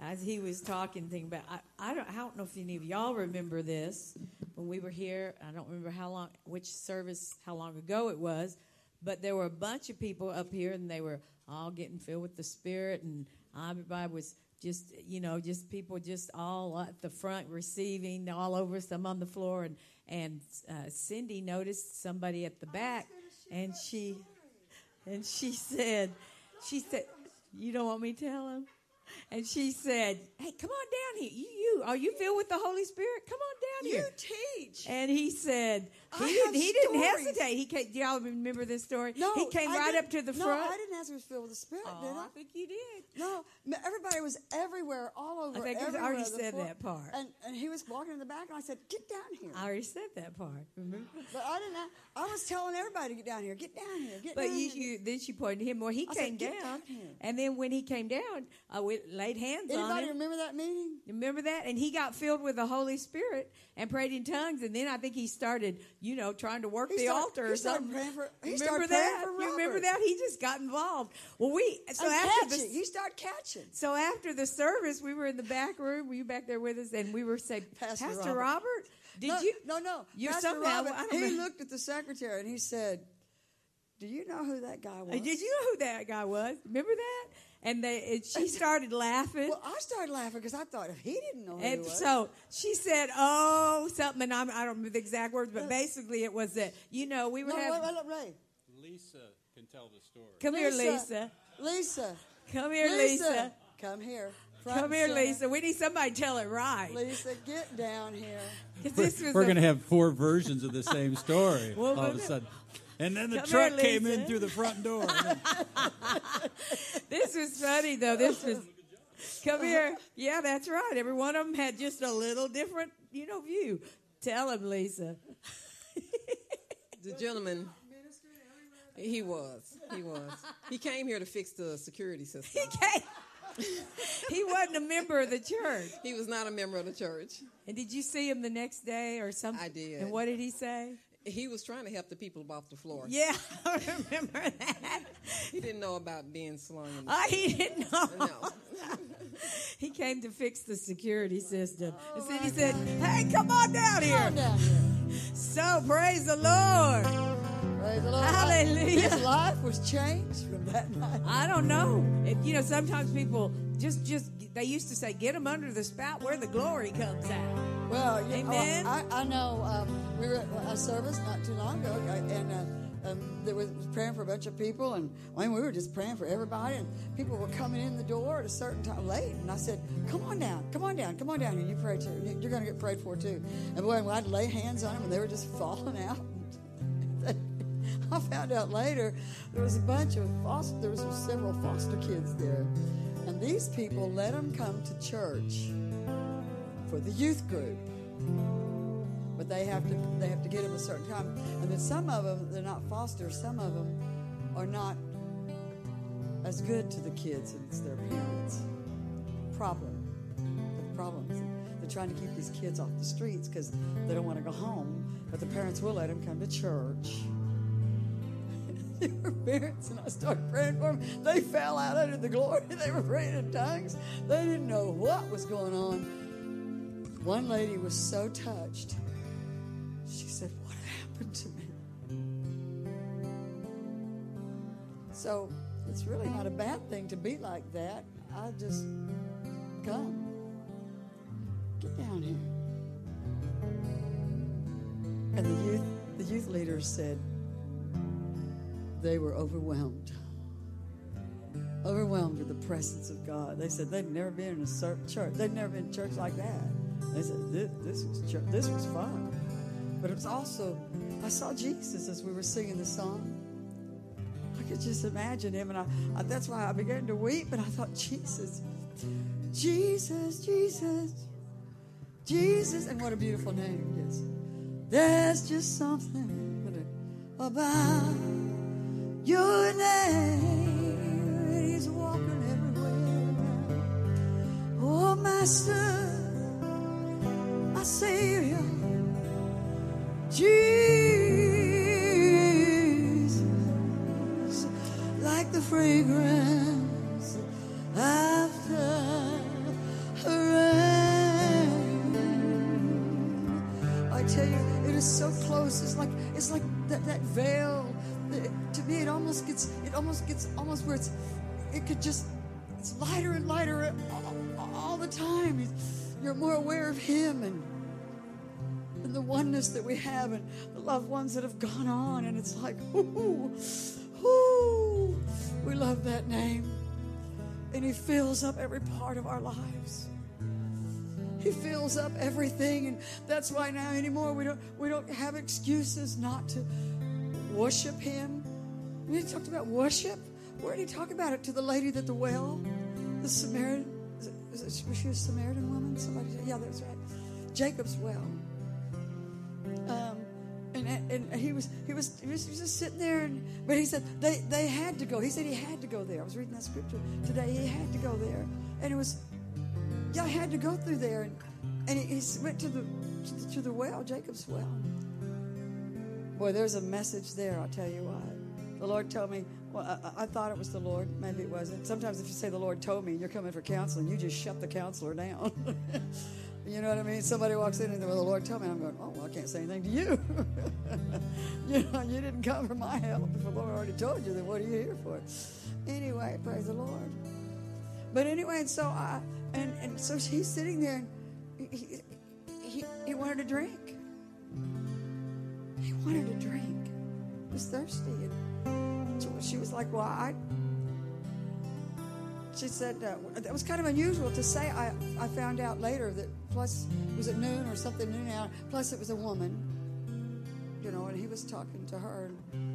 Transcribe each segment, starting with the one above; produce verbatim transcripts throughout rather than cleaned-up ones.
as he was talking, thinking about, I, I don't, I don't know if any of y'all remember this when we were here. I don't remember how long, which service, how long ago it was, but there were a bunch of people up here, and they were all getting filled with the Spirit, and everybody was just, you know, just people just all at the front receiving all over, some on the floor, and and uh, Cindy noticed somebody at the back, and she, and she said, she said, you don't want me to tell him? And she said, hey, come on down here. You, you Are you filled with the Holy Spirit? Come on down here. You teach. And he said, he, I didn't, have he didn't stories. hesitate. He came, do y'all remember this story? No, he came I right didn't- up to the no, front. I didn't ask him to fill with the Spirit, Oh, did I? I think you did. No, m- everybody was everywhere, all over. I think I everywhere, already the said floor. that part. And and he was walking in the back, and I said, "Get down here." I already said that part. Remember? But I didn't. I was telling everybody to get down here. Get down here. Get But down you, here. you, then she pointed to him. Well, he I said, came "Get down, down here." and then when he came down, uh, we laid hands on Anybody him. remember that meeting? Remember that? And he got filled with the Holy Spirit and prayed in tongues. And then I think he started, you know, trying to work He the started- altar he or started something. praying for- he remember started that? praying for You remember Robert. that? He just got involved. Well, we so And after catching. the He started catching. so after the service, we were in the back room. Were you back there with us? And we were saying, Pastor Pastor, Robert. Robert, did no, you? No, no. You Pastor somehow. Robert, I don't he know. looked at the secretary and he said, "Do you know who that guy was?" Uh, Did you know who that guy was? Remember that? And they, and she started laughing. Well, I started laughing because I thought if he didn't know who And he was. so she said, "Oh, something." And I'm, I don't remember the exact words, but basically it was that, you know, we were no, having. wait, wait, Ray. Lisa can tell the story. Come here, Lisa. Lisa. Come here, Lisa. Lisa. Come here. Front Come here, and center. Lisa. We need somebody to tell it right. Lisa, get down here. 'Cause We're, this was we're a- going to have four versions of the same story Well, all of a we're- sudden. And then the Come truck here, came in Lisa. through the front door. This was funny, though. This was. Come here. Yeah, that's right. Every one of them had just a little different, you know, view. Tell him, Lisa. The gentleman, he was. He was. He came here to fix the security system. He came. He wasn't a member of the church. He was not a member of the church. And did you see him the next day or something? I did. And what did he say? He was trying to help the people off the floor. Yeah, I remember that. He didn't know about being slung in the Oh, he didn't know. No. He came to fix the security system. And then he said, "Hey, come on down here." Come down here. So praise the Lord. Praise the Lord. Hallelujah. His life was changed from that night. I don't know. If, you know, sometimes people just, just, they used to say, get them under the spout where the glory comes out. Well, you Amen. know, I, I know um, we were at a service not too long ago, and uh, um, there was praying for a bunch of people, and I mean, we were just praying for everybody, and people were coming in the door at a certain time late, and I said, "Come on down, come on down, come on down here. You pray too. You're going to get prayed for too." And boy, I'd lay hands on them, and they were just falling out. I found out later there was a bunch of foster, there was several foster kids there, and these people let them come to church for the youth group, but they have to they have to get them a certain time, and then some of them they're not foster, some of them are not as good to the kids as their parents. Problem, the problems. They're trying to keep these kids off the streets because they don't want to go home, but the parents will let them come to church. They were parents, and I started praying for them. They fell out under the glory. They were praying in tongues. They didn't know what was going on. One lady was so touched. She said, "What happened to me?" So it's really not a bad thing to be like that. I just come. Get down here. And the youth, the youth leaders said they were overwhelmed. Overwhelmed with the presence of God. They said they'd never been in a church. They'd never been in church like that. They said this, this was church. This was fun. But it was also, I saw Jesus as we were singing the song. I could just imagine him, and I, I that's why I began to weep. And I thought, Jesus, Jesus, Jesus, Jesus, and what a beautiful name it is. There's just something about your name. He's walking everywhere. Oh, Master, my Savior, Jesus, like the fragrance after I tell you, it is so close. It's like it's like that, that veil. It, to me, it almost gets it almost gets almost where it's it could just it's lighter and lighter all, all the time. You're more aware of Him and and the oneness that we have and the loved ones that have gone on. And it's like, ooh, ooh, we love that name. And He fills up every part of our lives. He fills up everything, and that's why now anymore we don't we don't have excuses not to worship Him. We talked about worship. Where did He talk about it? To the lady at the well, the Samaritan. Is it, is it, was she a Samaritan woman? Somebody said, yeah, that's right. Jacob's well. Um, and and he was he was he was, he was just sitting there, and, but he said they they had to go. He said he had to go there. I was reading that scripture today. He had to go there, and it was. Yeah, I had to go through there, and, and he, he went to the, to the to the well, Jacob's well. Boy, there's a message there. I'll tell you what. The Lord told me. Well, I, I thought it was the Lord. Maybe it wasn't. Sometimes if you say the Lord told me, and you're coming for counseling, you just shut the counselor down. You know what I mean? Somebody walks in and well, the Lord told me. I'm going, oh, well, I can't say anything to you. You know, you didn't come for my help. If the Lord already told you, then what are you here for? Anyway, praise the Lord. But anyway, and so I. And and so he's sitting there, and he, he, he wanted a drink. He wanted a drink. He was thirsty. And so she was like, well, I... She said, uh, that was kind of unusual to say. I, I found out later that plus, was it noon or something, noon hour, plus it was a woman, you know, and he was talking to her.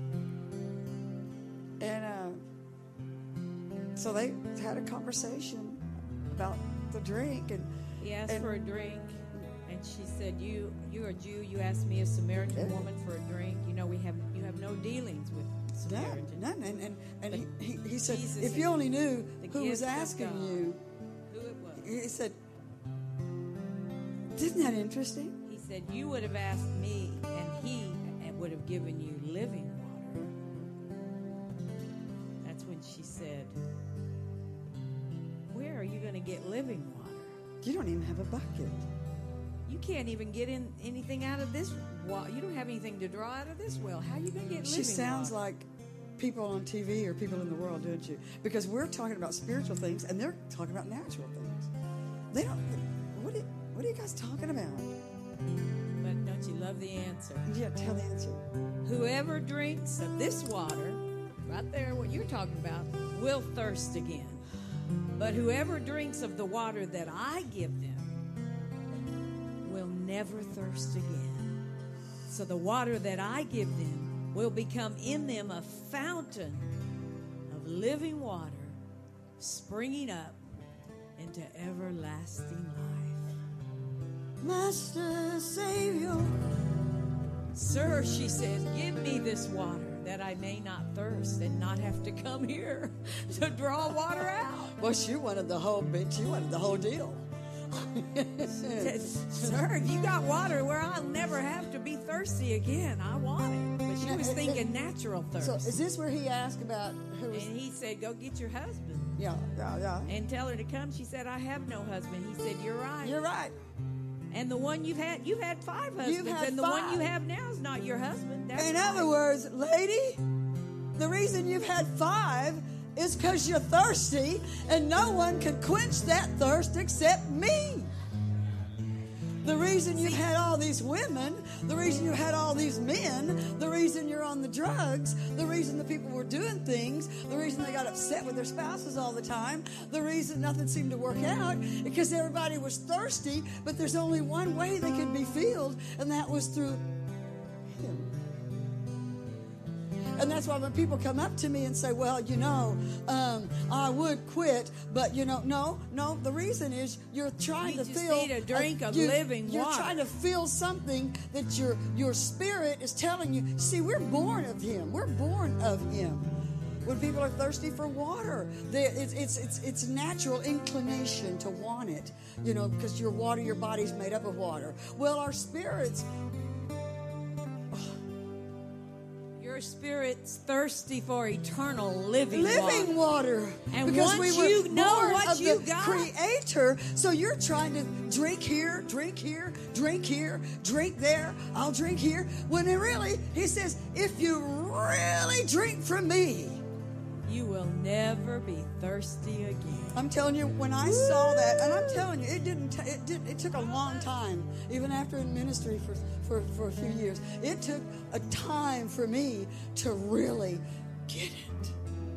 And uh, so they had a conversation about the drink, and He asked and, for a drink, and she said, "You, you're a Jew. You asked me, a Samaritan Yeah. woman, for a drink. You know, we have you have no dealings with none, Samaritans." none, and and, and he, he, he said, Jesus if you only knew the who was gift of asking God. you, Who it was? he said, isn't that interesting? He said, "You would have asked me, and he would have given you living water." That's when she said, "Where are you going to get living water? You don't even have a bucket. You can't even get in anything out of this well. You don't have anything to draw out of this well. How are you going to get living She sounds water?" like people on T V or people in the world, don't you? Because we're talking about spiritual things, and they're talking about natural things. They don't. What are, what are you guys talking about? But don't you love the answer? Yeah, tell the answer. Whoever drinks of this water, right there, what you're talking about, will thirst again. But whoever drinks of the water that I give them will never thirst again. So the water that I give them will become in them a fountain of living water, springing up into everlasting life. Master, Savior. Sir, she says, give me this water that I may not thirst and not have to come here to draw water out. Well, she wanted the whole bit. She wanted the whole deal. Said, sir, if you got water where I'll never have to be thirsty again, I want it. But she was thinking natural thirst. So is this where he asked about who was... And he said, go get your husband Yeah, yeah, yeah. and tell her to come. She said, I have no husband. He said, you're right. You're right. And the one you've had, you've had five husbands, had and the five. one you have now is not your husband. That's In right. other words, lady, the reason you've had five is because you're thirsty, and no one can quench that thirst except me. The reason you've had all these women, the reason you had all these men, the reason you're on the drugs, the reason the people were doing things, the reason they got upset with their spouses all the time, the reason nothing seemed to work out, because everybody was thirsty, but there's only one way they could be filled, and that was through Him. And that's why when people come up to me and say, well, you know, um, I would quit, but, you know, no, no. The reason is you're trying You to just feel... need a drink of you- living You're water. trying to feel something that your, your spirit is telling you. See, we're born of Him. We're born of Him. When people are thirsty for water, they, it's, it's, it's, it's natural inclination to want it, you know, because your water, your body's made up of water. Well, our spirits... You're Your spirit's thirsty for eternal living, living water. water. And because once we were you know born what of you the got- Creator, so you're trying to drink here, drink here, drink here, drink there. I'll drink here. When it really, He says, if you really drink from me, You will never be thirsty again. I'm telling you, when I saw that, and I'm telling you, it didn't. T- it did. It took a long time, even after in ministry for, for for a few years. It took a time for me to really get it.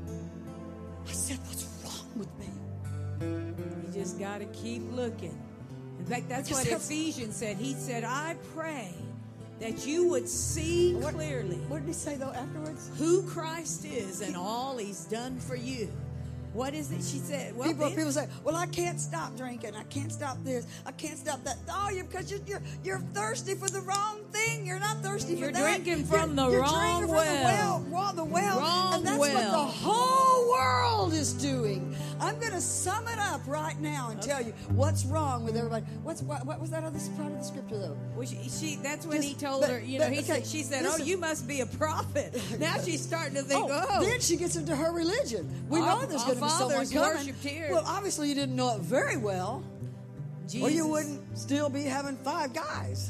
I said, "What's wrong with me?" You just got to keep looking. In fact, that's Because what that's- Ephesians said. He said, I pray that you would see What- clearly What did he say though afterwards? who Christ is and all He's done for you. What is it? She said, well, people then- people say, "Well, I can't stop drinking. I can't stop this. I can't stop that." Oh, you because you're, you're you're thirsty for the wrong thing. You're not thirsty You're for that. drinking from You're- the you're wrong drinking well. From the well, the well, Wrong and that's what well. the whole world is doing. I'm going to sum it up right now and tell you what's wrong with everybody. What's what, what was that other part of the scripture though? Well, she, she, that's when Just- he told but- her, you but, know, he okay, said, she said, listen. oh, you must be a prophet. Now she's starting to think, Oh, oh, then she gets into her religion. We Our- know there's our going to be someone fathers coming. worshipped here. Well, obviously you didn't know it very well, Jesus. or you wouldn't still be having five guys.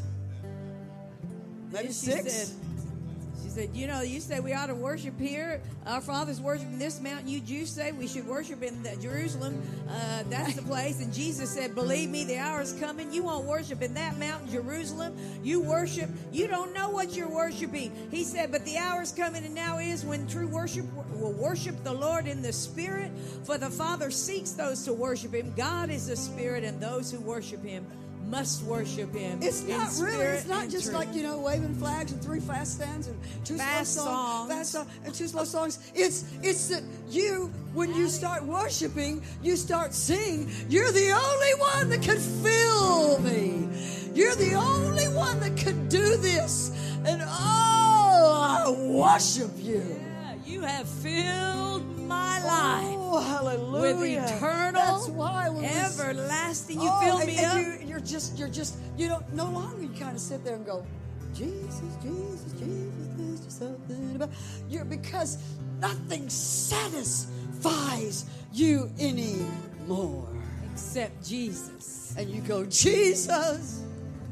Maybe And she six. Said, she said, you know, you say we ought to worship here. Our fathers worship in this mountain. You Jews say we should worship in the Jerusalem. Uh, that's the place. And Jesus said, believe me, the hour is coming. You won't worship in that mountain, Jerusalem. You worship. You don't know what you're worshiping. He said, but the hour is coming and now is when true worship will worship the Lord in the Spirit. For the Father seeks those to worship Him. God is a Spirit, and those who worship Him must worship Him. It's in not really. spirit It's not and just truth. like, you know, waving flags and three fast stands and two Fast slow songs. songs, fast song, and two slow songs. It's it's that you, when you start worshiping, you start singing. You're the only one that can fill me. You're the only one that can do this, and oh, I worship you. Yeah, you have filled my life Oh, hallelujah! with eternal, That's why when we- everlasting. You Oh, fill and, me and up. You, you're just, you're just, you don't. No longer you kind of sit there and go, Jesus, Jesus, Jesus. There's just something about you, because nothing satisfies you anymore. Except Jesus. And you go, Jesus,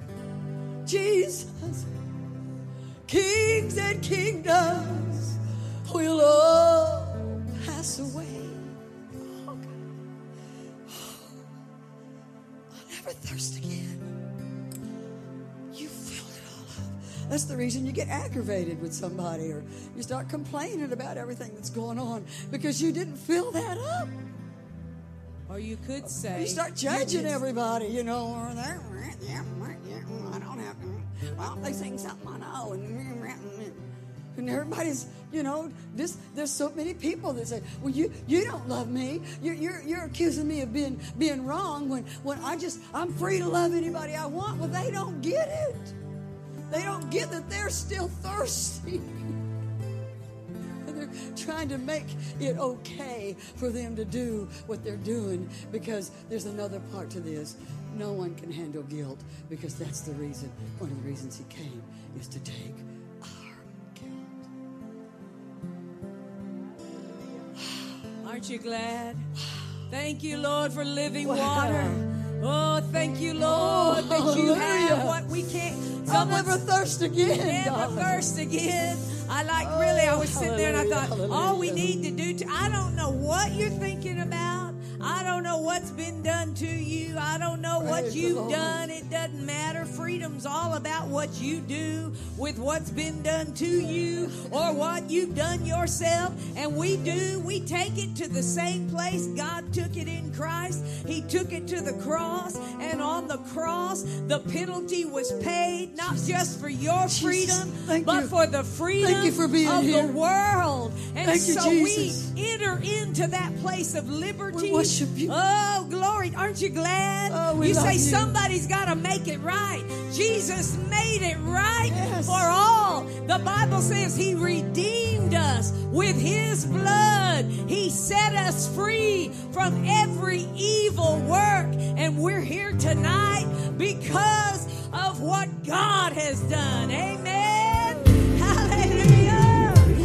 Jesus, kings and kingdoms will all pass away. Oh, God. I'll never thirst again. You filled it all up. That's the reason you get aggravated with somebody, or you start complaining about everything that's going on, because you didn't fill that up. Or you could say, You start judging everybody, you know, or they're, yeah, yeah, I don't have to. Well, they sing something I know, and, and everybody's, you know, this. There's so many people that say, "Well, you you don't love me. You're you're, you're accusing me of being being wrong when when I just I'm free to love anybody I want." Well, they don't get it. They don't get that they're still thirsty. They're trying to make it okay for them to do what they're doing, because there's another part to this. No one can handle guilt, because that's the reason, one of the reasons He came, is to take our guilt. aren't you glad? Thank you, Lord, for living Wow. water. Oh, thank you, Lord, that you have hallelujah. what we can't. I'll Someone never thirst again, never God. thirst again. I like Oh, really. I was sitting there and I thought, hallelujah, all we hallelujah. need to do. To, I don't know what you're thinking about. I don't know what's been done to you. I don't know what Praise the you've Lord. done. It doesn't matter. Freedom's all about what you do with what's been done to you or what you've done yourself. And we do. We take it to the same place God took it in Christ. He took it to the cross. And on the cross, the penalty was paid, not just for your Jesus, freedom, thank but you. for the freedom Thank you for being of here. the world. And Thank you, so Jesus. we enter into that place of liberty. We worship you. Oh, glory. Aren't you glad? Oh, we you love say you. somebody's got to make it right. Jesus made it right Yes. for all. The Bible says He redeemed us with His blood. He set us free from every evil work. And we're here tonight because of what God has done. Amen. Hallelujah.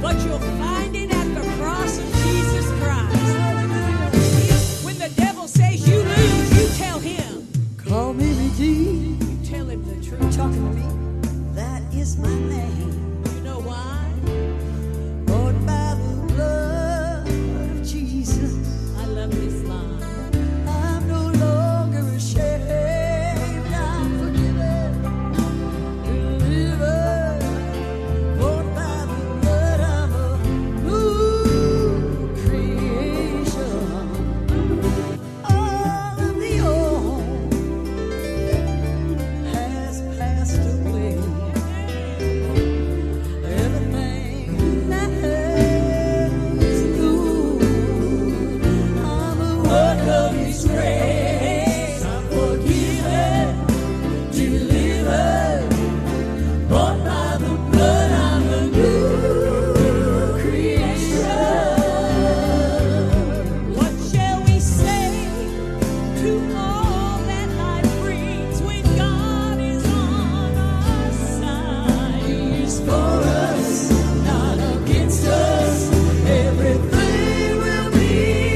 but you'll find it at the cross of Jesus Christ. When the devil says you lose, you tell him. Call me redeemed. You tell him the You truth. talking to me? That is my name. You know why? Bought by the blood of Jesus. I love this line. I'm no longer ashamed. I'm forgiven, delivered. Bought by the blood. I'm a new creation. All of the old has passed away. Everything that is new. I'm a work of His grace. I'm forgiven, delivered, bought by the blood. I'm a new creation. What shall we say to all that life brings when God is on our side? He's for us, not against us. Everything will be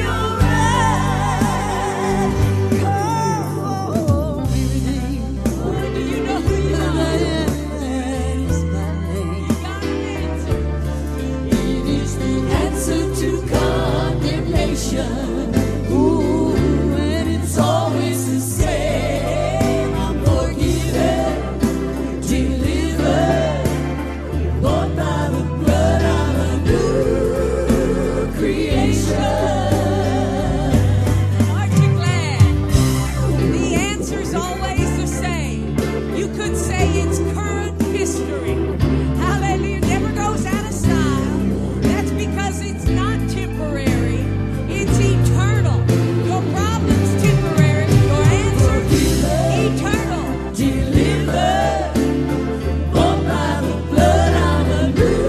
alright. Call me redeemed. Do you know who you are? That is my name. Got an answer. It is the answer to condemnation. Ooh, and it's always the same. I'm forgiven, delivered, bought by the blood. I'm a new creation. Aren't you glad? The answer's always the same. You could say it's current history. Hallelujah. Never goes out of style. That's because it's not temporary. It's eternal. Your problem's temporary. Your answer's eternal. Delivered, bought by the blood. I'm a new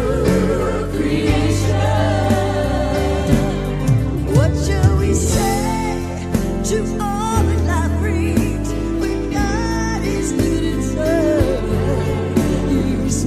creation. What shall we say to all that life brings when God is good and served? He's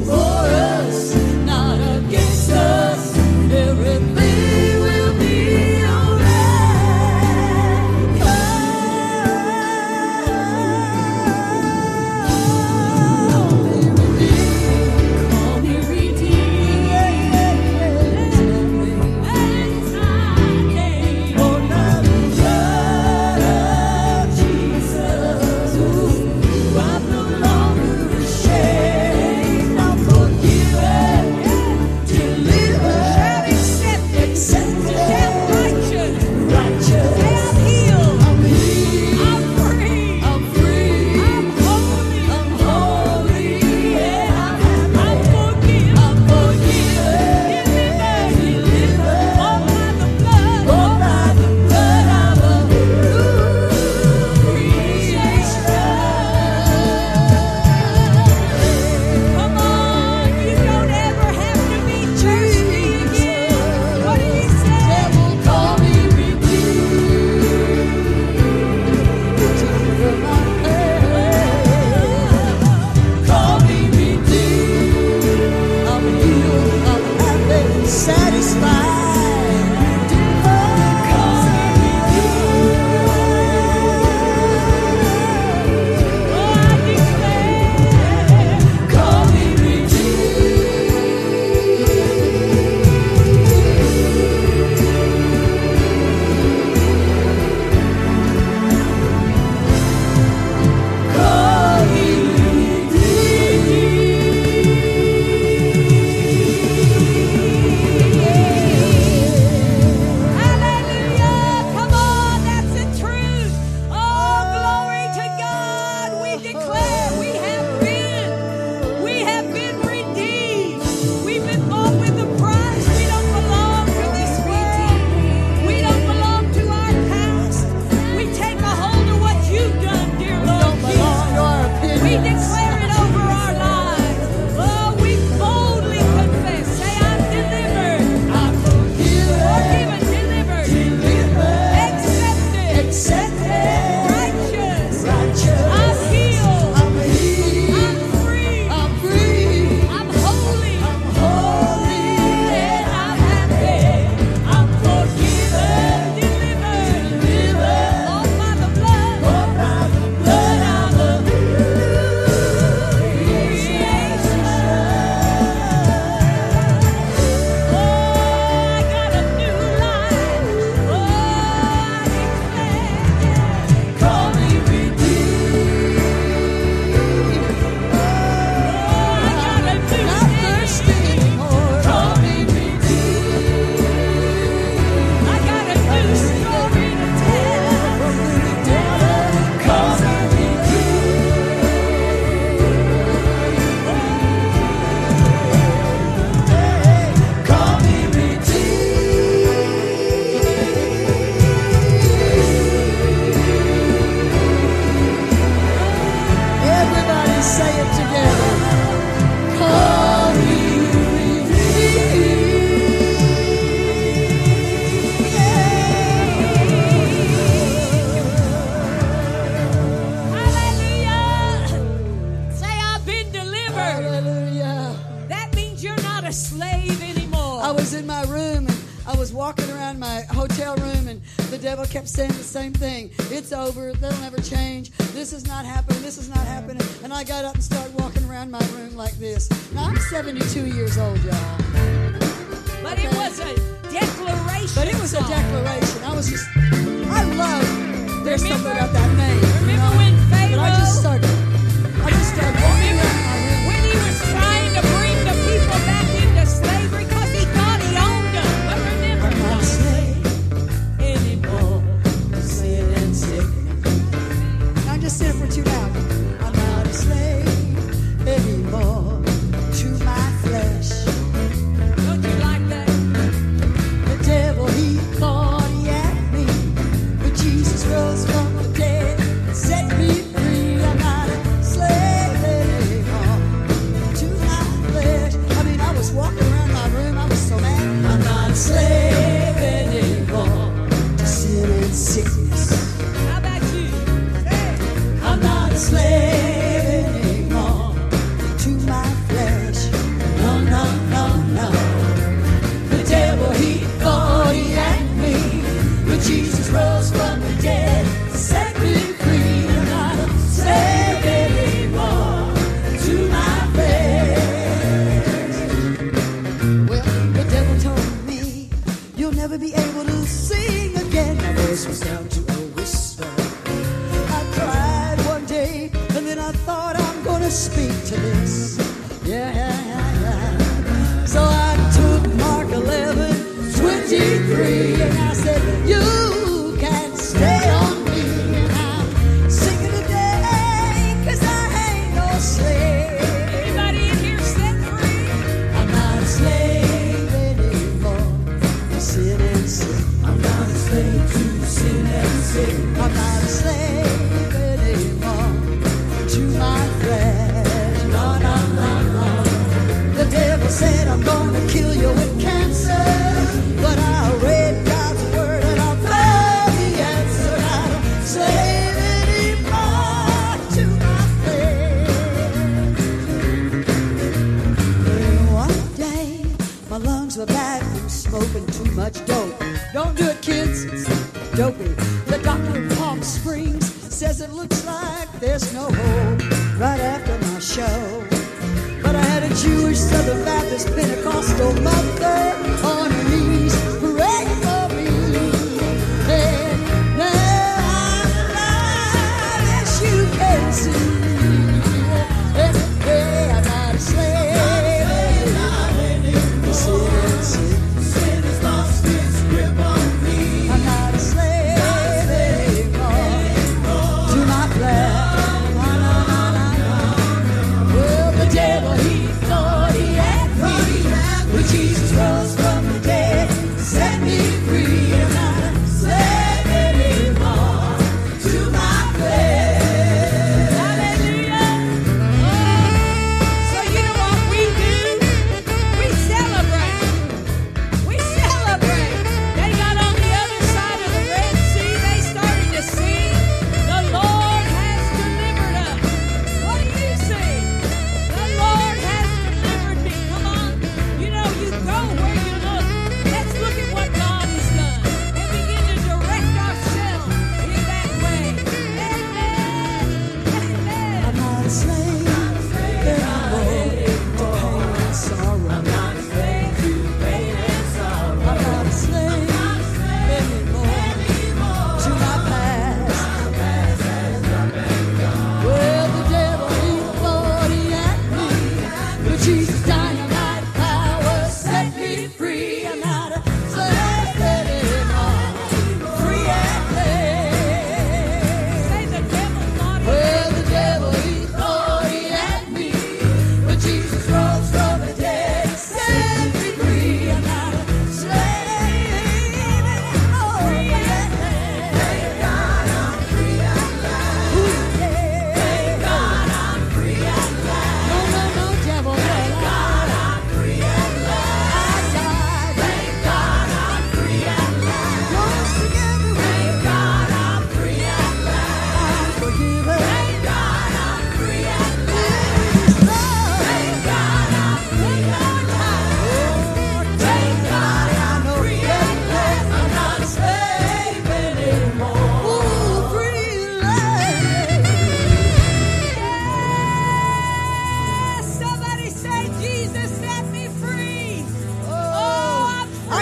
delivered. Hallelujah. That means you're not a slave anymore. I was in my room and I was walking around my hotel room and the devil kept saying the same thing. It's over. That'll never change. This is not happening. This is not happening. And I got up and started walking around my room like this. Now, I'm seventy-two years old, y'all. But it was a declaration. But it was a song. declaration. I was just, I love, there's something Remember- about that name. you remember know? when But I Pharaoh- just started, I just started walking Remember around my room. when he was trying to bring the people back into slavery because he thought he owned them? But remember, I'm not a slave anymore. sin and sickness. Now just sit it for two now. I'm not a slave anymore to my flesh. Don't you like that? The devil, he thought he had me, but Jesus rose from the dead and set me free. I'm not a slave anymore to my flesh. I mean, I was walking around my room, I was so mad. I'm not a slave anymore to sin and sickness. How about you? I'm not a slave anymore to my flesh. No, no, no, no. The devil, he thought he had me, but Jesus rose from the dead, set me free. I'm not a slave anymore to my flesh. Well, the devil told me you'll never be able to sing again. My voice was down to a whisper. I cried one day, and then I thought I'm gonna speak to this. Yeah, yeah, yeah, yeah. So I took Mark eleven twenty-three, and I said, you can stay on me. And I'm singing today, 'cause I ain't no slave. Anybody in here set free? I'm not a slave anymore to sin and sin. I'm not a slave to sin and sin. I'm not a slave anymore to my flesh. No, no, no, no. The devil said I'm gonna kill you with cancer, but I read God's word and I found the answer. I'm not a slave anymore to my flesh. One day, my lungs were bad from smoking too much dope. Don't do it, kids. It's dopey. The doctor in Palm Springs says it looks like there's no hope right after my show. But I had a Jewish Southern Baptist Pentecostal mother on her knees praying for me. And now I'm alive, as you can see. Hey, hey, I'm not a slave anymore. Sin and sin. Sin has lost its grip on me. I'm not a slave anymore to my flesh. No, no, no, no, no. Well, the devil, he thought he had me, but Jesus rose from the dead.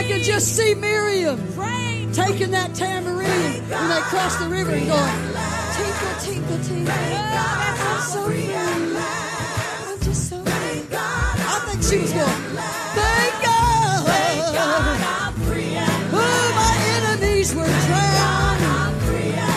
I could just see Miriam Praise. taking that tambourine when they crossed the river and going, tinkle, tinkle, tinkle. I'm so free. I'm just so free. I think she was going, thank God. Thank God I'm free at Oh, my enemies were drowned. I'm free at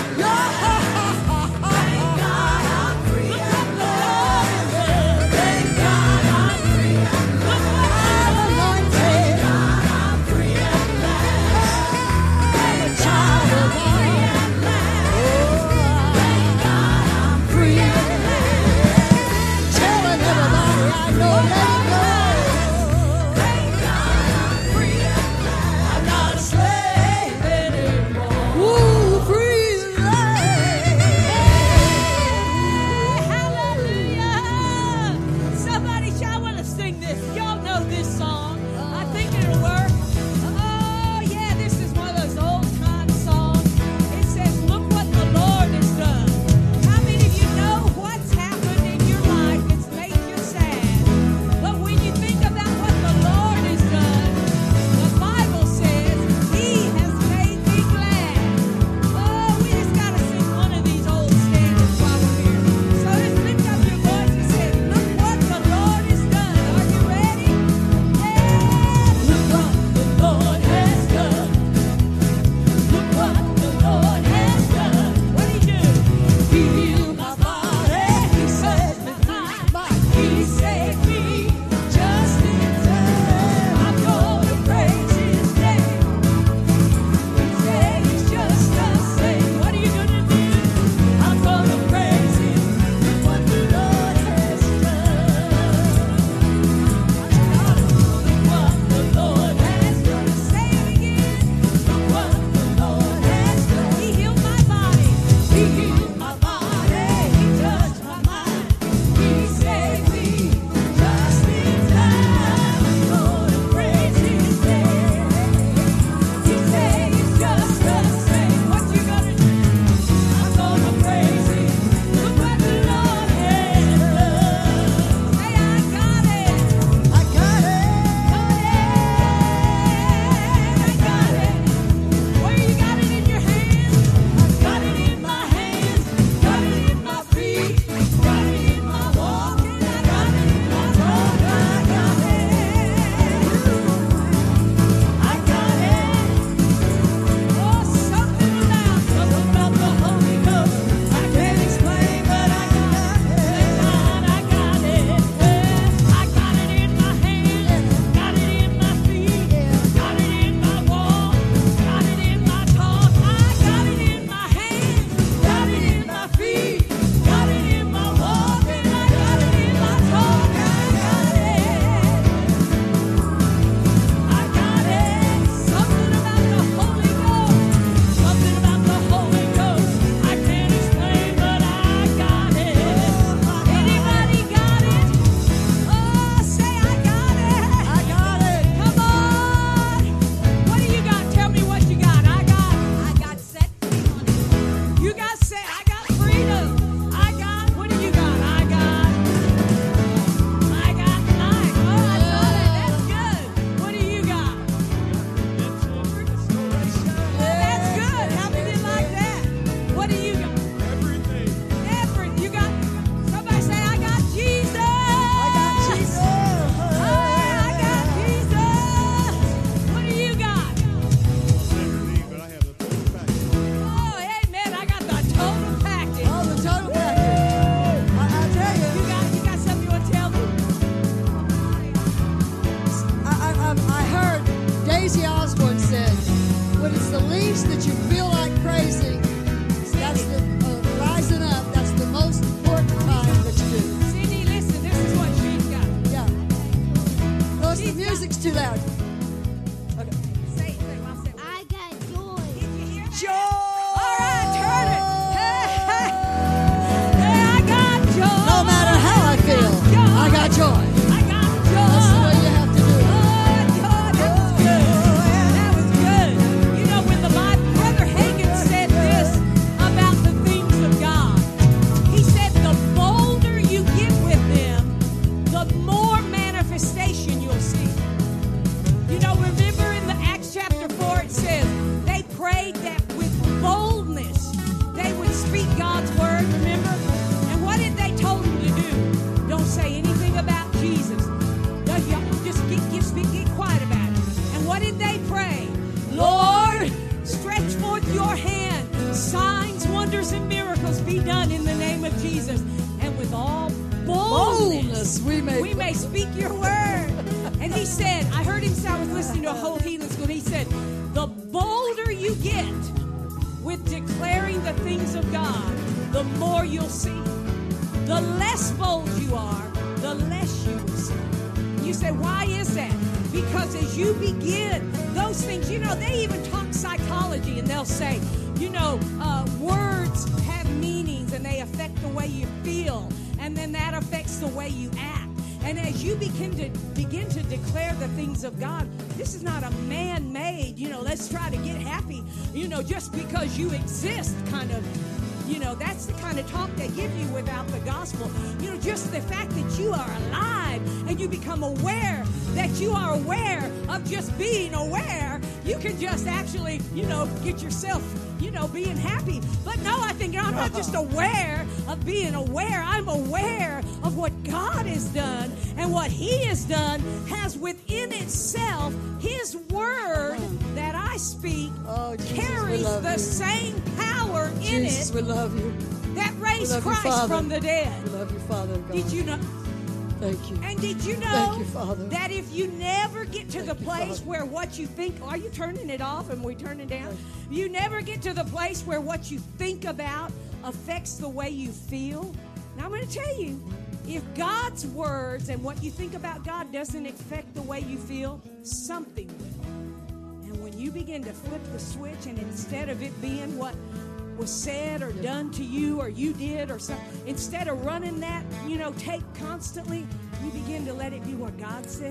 boldness, boldness we may, we may speak your word. And he said, I heard him say, I was listening to a whole healing school. He said, the bolder you get with declaring the things of God, the more you'll see. The less bold you are, the less you will see. You say, why is that? Because as you begin, those things, you know, they even talk psychology, and they'll say, you know, uh, words have meanings, and they affect the way you feel, and then that affects the way you act. And as you begin to begin to declare the things of God, this is not a man-made, you know, let's try to get happy, you know, just because you exist kind of. You know, that's the kind of talk they give you without the gospel. You know, just the fact that you are alive and you become aware that you are aware of just being aware, you can just actually, you know, get yourself, you know, being happy. But no, I think I'm not just aware of being aware. I'm aware of what God has done, and what he has done has within itself his word that I speak Oh, Jesus, we carries love the you. same power in Jesus, it we love you. that We raised love you, Christ Father. from the dead. We love you, Father God. Did you know? Thank you. And did you know Thank you, Father. that if you never get to Thank the you, place Father. where what you think, are you turning it off and we turn it down? You never get to the place where what you think about affects the way you feel. Now I'm going to tell you, if God's words and what you think about God doesn't affect the way you feel, something will. And when you begin to flip the switch, and instead of it being what was said or done to you or you did or something, instead of running that, you know, tape constantly, you begin to let it be what God says.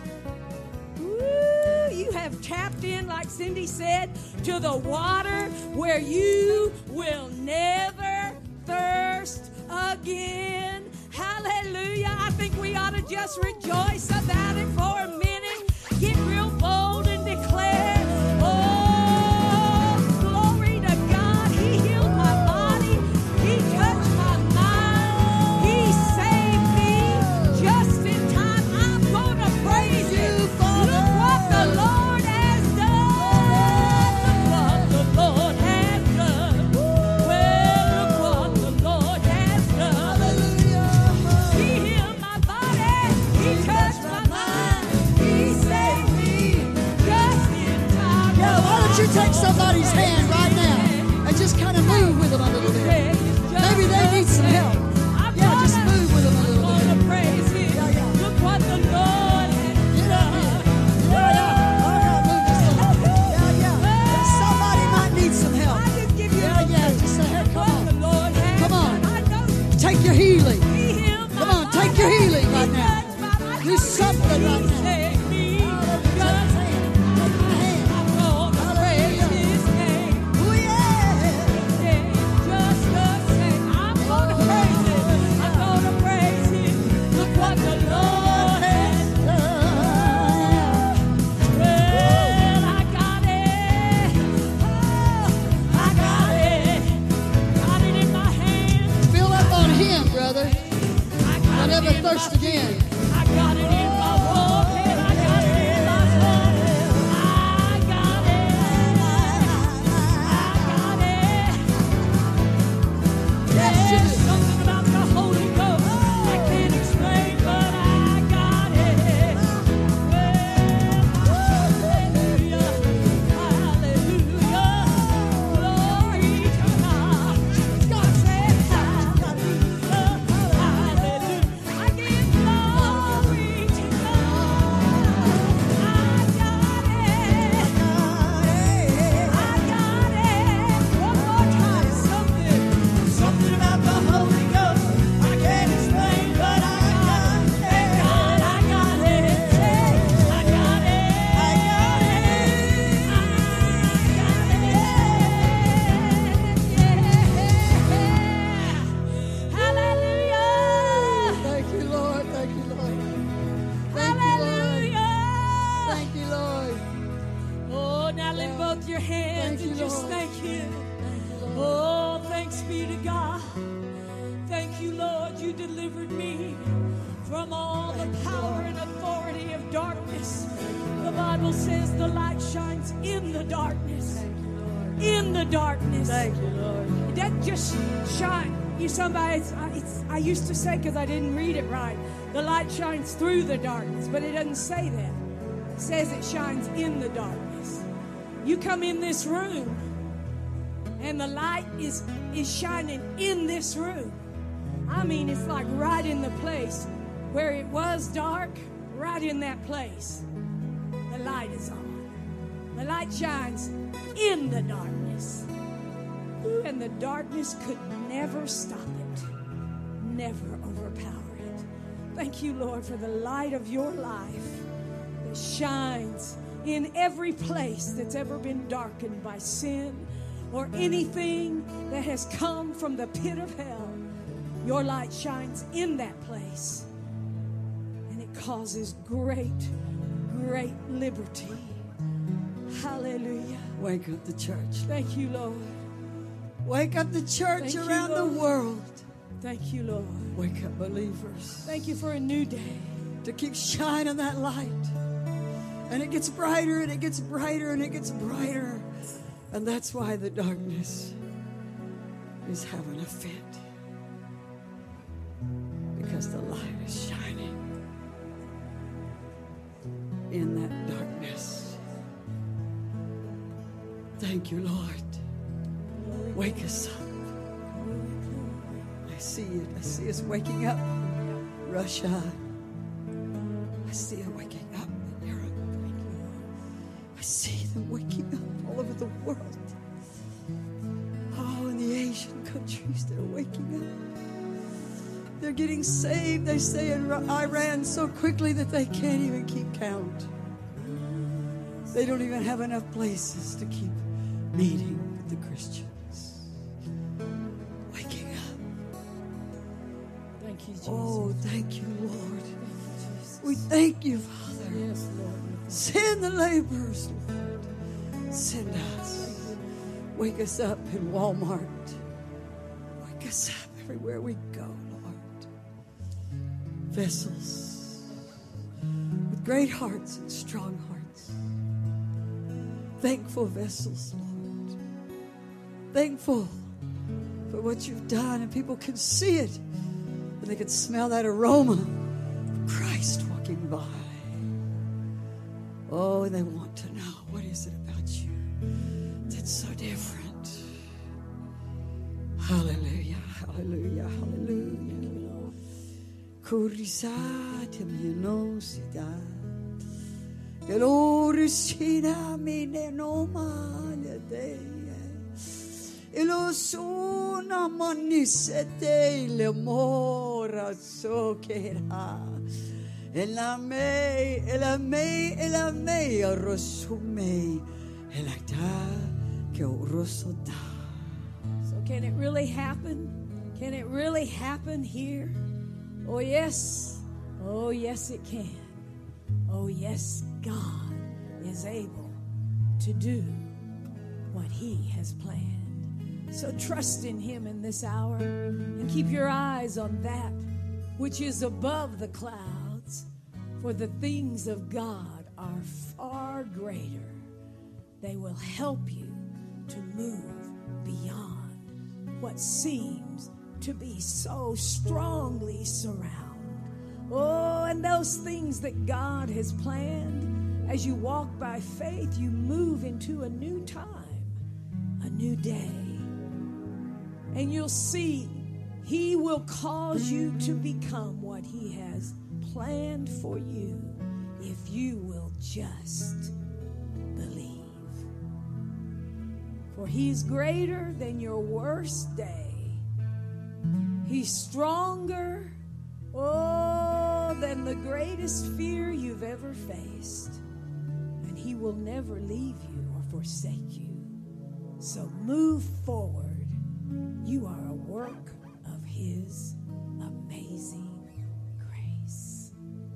Woo, you have tapped in, like Cindy said, to the water where you will never thirst again. Hallelujah. I think we ought to just rejoice about it for a minute. Get real bold and declare, oh, glory to God. He healed my body. He touched my mind. He saved me just in time. I'm going to praise you. Look what the Lord has done. Look what the Lord has done. Well, look what the Lord has done. He healed my body. He touched my mind. He saved me just in time. Yeah, why don't you take somebody's hand right now and just kind of move with them a little bit. Maybe they need some help. Yeah, just move with them a little bit. Gonna praise Him. Yeah, yeah. Look what the Lord has Get up here. Yeah, yeah. All right, move just a little bit. Yeah, yeah. Somebody might need some help. I just give you Yeah, the yeah. praise. Just say, hey, Look come what the on. Lord has Come on. done. I know Take your healing. He healed my Come on, take your body. healing right He now. touched my mind. Do something right He now. saved me Take just my hand. Take my hand. I'm gonna praise Hallelujah. His name. Oh, yeah. Yeah, just the same. I'm gonna praise Him. I'm gonna praise Him. Look what the Lord has done. Well, I got it. Oh, I got it. Got it in my hand. Fill up on him, brother. I got Don't it ever in thirst my again. I got it in my pocket. I got it in my soul. I got it. I got it. Yes, you There's do. something about the Holy Ghost I can't explain, but I got it. Well, hallelujah, hallelujah, glory to God. God said hallelujah, hallelujah. I give glory to God. I got it. I got it. One more time, something, something about the Holy Ghost I can't explain, but I got it. God, I got it. I got it. I got it. I got it. Yeah. Hallelujah. Thank you, Lord. Thank you, Lord. Thank you, Lord. Hallelujah. Thank you, Lord. Oh, now lift both your hands Thank you, and just Lord. thank Him. Thank you, Lord. Oh, thanks be to God. Thank you, Lord, you delivered me from all the power and authority of darkness. The Bible says the light shines in the darkness. In the darkness. Thank you, Lord. It doesn't just shine You somebody, it's, I- it's, I used to say, because I didn't read it right, the light shines through the darkness, but it doesn't say that. It says it shines in the darkness. You come in this room, and the light is, is shining in this room. I mean, it's like right in the place where it was dark, right in that place. The light is on. The light shines in the darkness. And the darkness could never stop it, never overpower it. Thank you, Lord, for the light of your life that shines in every place that's ever been darkened by sin or anything that has come from the pit of hell. Your light shines in that place, and it causes great, great liberty. Hallelujah. Wake up the church. Thank you, Lord. Wake up the church Thank you, around the Lord. world. Thank you, Lord. Wake up believers. Thank you for a new day. To keep shining that light. And it gets brighter and it gets brighter and it gets brighter. And that's why the darkness is having a fit. Because the light is shining in that darkness. Thank you, Lord. Wake us up. I see it. I see us waking up. Russia. I see it waking up in Europe. I see them waking up all over the world. Oh, in the Asian countries, they're waking up. They're getting saved, they say, in Iran so quickly that they can't even keep count. They don't even have enough places to keep meeting with the Christians. Waking up. Thank you, Jesus. Oh, thank you, Lord. Thank you, Jesus. We thank you, Father. Yes, Lord. Send the laborers, Lord. Send us. Wake us up in Walmart. Wake us up everywhere we go, Lord. Vessels with great hearts and strong hearts. Thankful vessels, Lord. Thankful for what you've done, and people can see it, and they can smell that aroma of Christ walking by. Oh, and they want to know, what is it about you that's so different? Hallelujah, hallelujah, hallelujah. Kurisate minosida. Elorisina mine no malade. Elosuna monisete le mora sokera. Elame, elame, elame, rosume, elakta ke rosoda. So can it really happen? Can it really happen here? Oh, yes. Oh, yes, it can. Oh, yes, God is able to do what He has planned. So trust in Him in this hour and keep your eyes on that which is above the clouds, for the things of God are far greater. They will help you to move beyond what seems to be so strongly surrounded. Oh, and those things that God has planned, as you walk by faith, you move into a new time, a new day. And you'll see He will cause you to become what He has planned for you if you will just believe. For He's greater than your worst day. He's stronger, oh, than the greatest fear you've ever faced. And He will never leave you or forsake you. So move forward. You are a work of His amazing grace.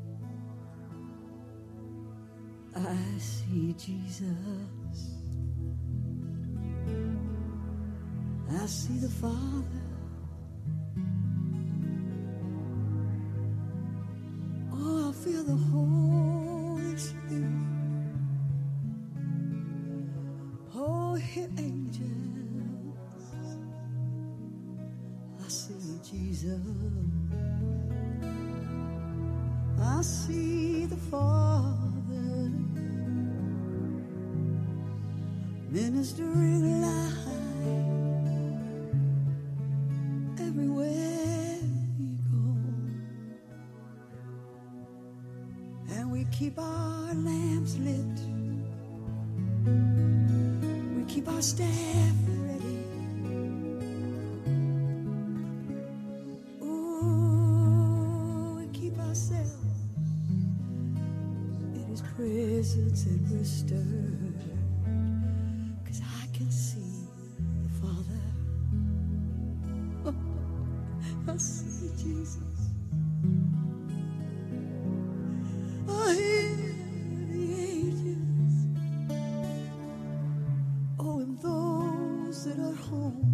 I see Jesus. I see the Father. Oh, I feel the Holy Spirit. Oh, hear angels. I see ministering light everywhere you go. And we keep our lamps lit. We keep our staff ready. Ooh, we keep ourselves in His presence and we're stirred. 'Cause I can see the Father. I see Jesus. I hear the angels. Oh, and those that are home.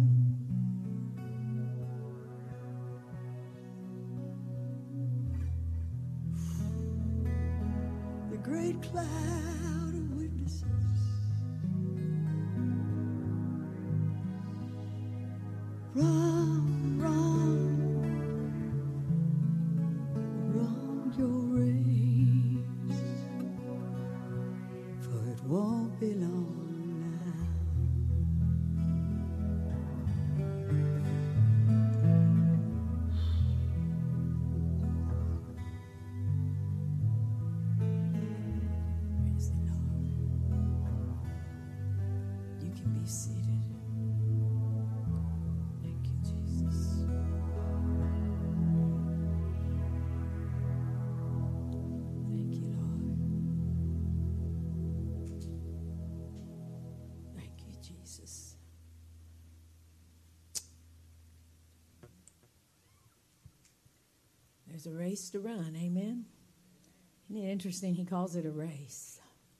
The great cloud of witnesses. Run, run, run your race, for it won't be long now. Praise the Lord. You can be seated. Thank you, Jesus. Thank you, Lord. Thank you, Jesus. There's a race to run, amen? Isn't it interesting? He calls it a race.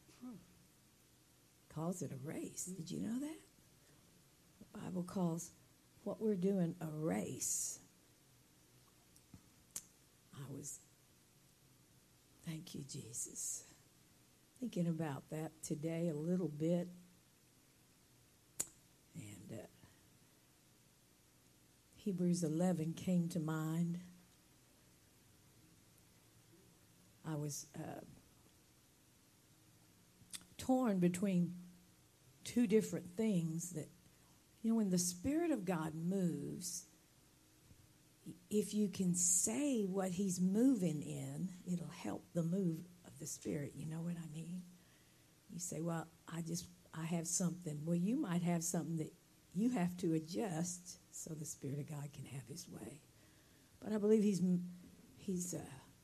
Calls it a race. Did you know that? The Bible calls what we're doing a race. I was, thank you, Jesus, thinking about that today a little bit. And uh, Hebrews eleven came to mind. I was uh, torn between two different things that, you know, when the Spirit of God moves, if you can say what He's moving in, it'll help the move of the Spirit. You know what I mean? You say, well, I just, I have something. Well, you might have something that you have to adjust so the Spirit of God can have His way. But I believe He's, He's, uh,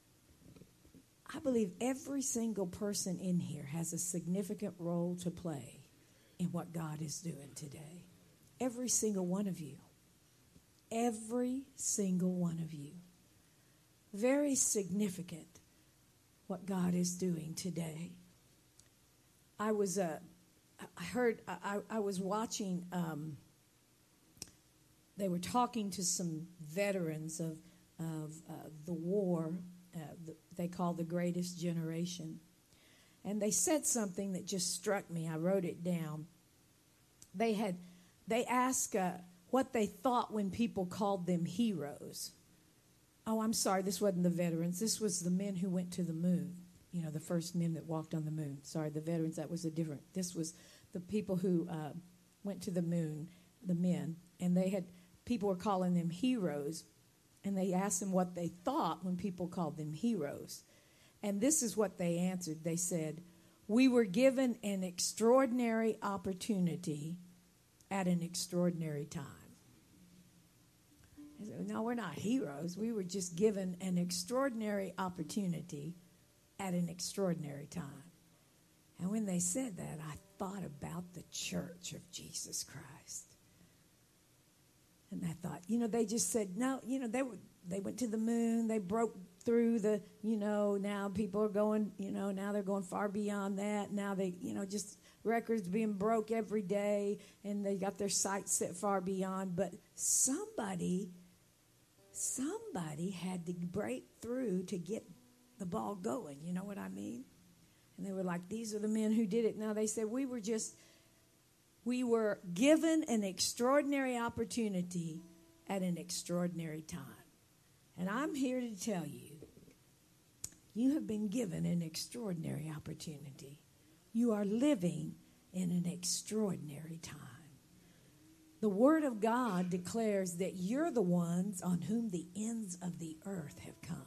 I believe every single person in here has a significant role to play in what God is doing today. Every single one of you. Every single one of you. Very significant what God is doing today. I was, uh, I heard, I, I was watching, um, they were talking to some veterans of, of uh, the war, uh, the, they call the Greatest Generation. And they said something that just struck me. I wrote it down. They had, they asked uh, what they thought when people called them heroes. Oh, I'm sorry, this wasn't the veterans. This was the men who went to the moon. You know, the first men that walked on the moon. Sorry, the veterans, that was a different. This was the people who uh, went to the moon, the men. And they had, people were calling them heroes. And they asked them what they thought when people called them heroes. And this is what they answered. They said, we were given an extraordinary opportunity at an extraordinary time. I said, no, we're not heroes. We were just given an extraordinary opportunity at an extraordinary time. And when they said that, I thought about the church of Jesus Christ. And I thought, you know, they just said, no, you know, they were, they went to the moon, they broke through the, you know, now people are going, you know, now they're going far beyond that. Now they, you know, just records being broke every day, and they got their sights set far beyond. But somebody, somebody had to break through to get the ball going. You know what I mean? And they were like, these are the men who did it. Now they said, we were just, we were given an extraordinary opportunity at an extraordinary time. And I'm here to tell you, you have been given an extraordinary opportunity. You are living in an extraordinary time. The Word of God declares that you're the ones on whom the ends of the earth have come.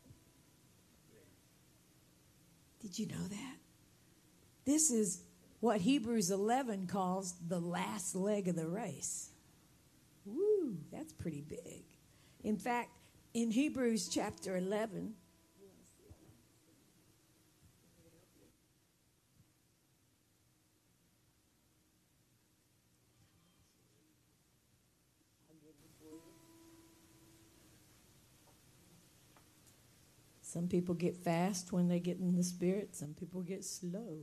Did you know that? This is what Hebrews eleven calls the last leg of the race. Woo, that's pretty big. In fact, in Hebrews chapter eleven, some people get fast when they get in the Spirit. Some people get slow.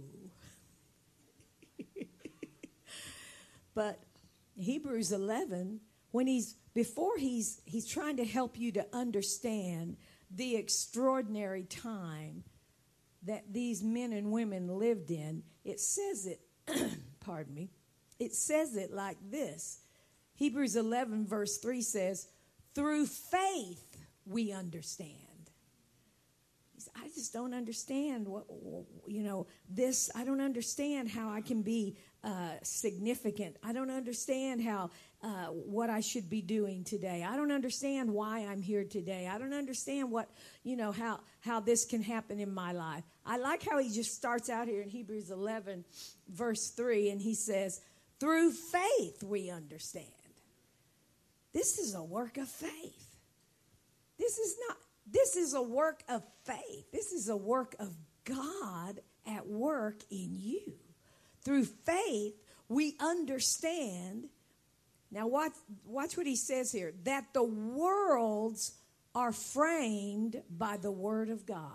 But Hebrews eleven, when he's before he's he's trying to help you to understand the extraordinary time that these men and women lived in, it says it, pardon me, it says it like this. Hebrews eleven verse three says, through faith we understand. I just don't understand what, you know, this. I don't understand how I can be uh, significant. I don't understand how, uh, what I should be doing today. I don't understand why I'm here today. I don't understand what, you know, how, how this can happen in my life. I like how he just starts out here in Hebrews eleven, verse three, and he says, through faith we understand. This is a work of faith. This is not. This is a work of faith. This is a work of God at work in you. Through faith, we understand. Now, watch, watch what he says here. That the worlds are framed by the word of God.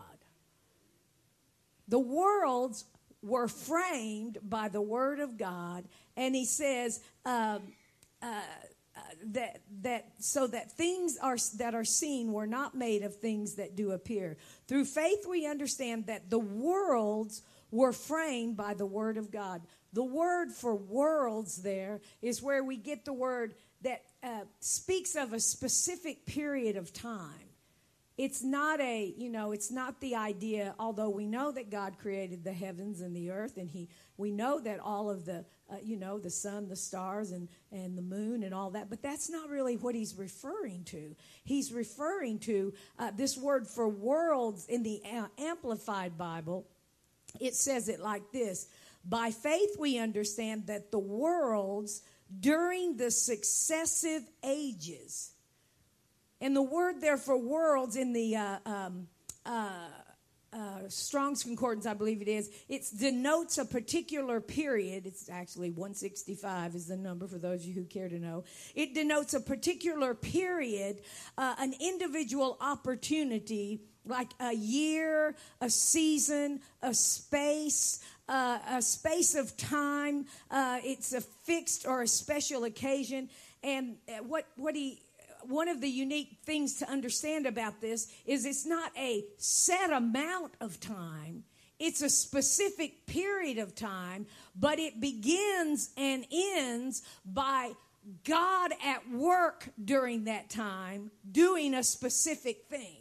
The worlds were framed by the word of God. And he says, um, uh, Uh, that that so that things are that are seen were not made of things that do appear. Through faith we understand that the worlds were framed by the word of God. The word for worlds there is where we get the word that uh, speaks of a specific period of time. It's not a, you know, it's not the idea, although we know that God created the heavens and the earth, and he, we know that all of the, uh, you know, the sun, the stars, and, and the moon and all that, but that's not really what he's referring to. He's referring to uh, this word for worlds in the Amplified Bible. It says it like this: by faith we understand that the worlds during the successive ages. And the word there for worlds in the uh, um, uh, uh, Strong's Concordance, I believe it is, it denotes a particular period. It's actually one sixty-five is the number for those of you who care to know. It denotes a particular period, uh, an individual opportunity, like a year, a season, a space, uh, a space of time. Uh, it's a fixed or a special occasion. And what, what he... One of the unique things to understand about this is it's not a set amount of time. It's a specific period of time, but it begins and ends by God at work during that time doing a specific thing.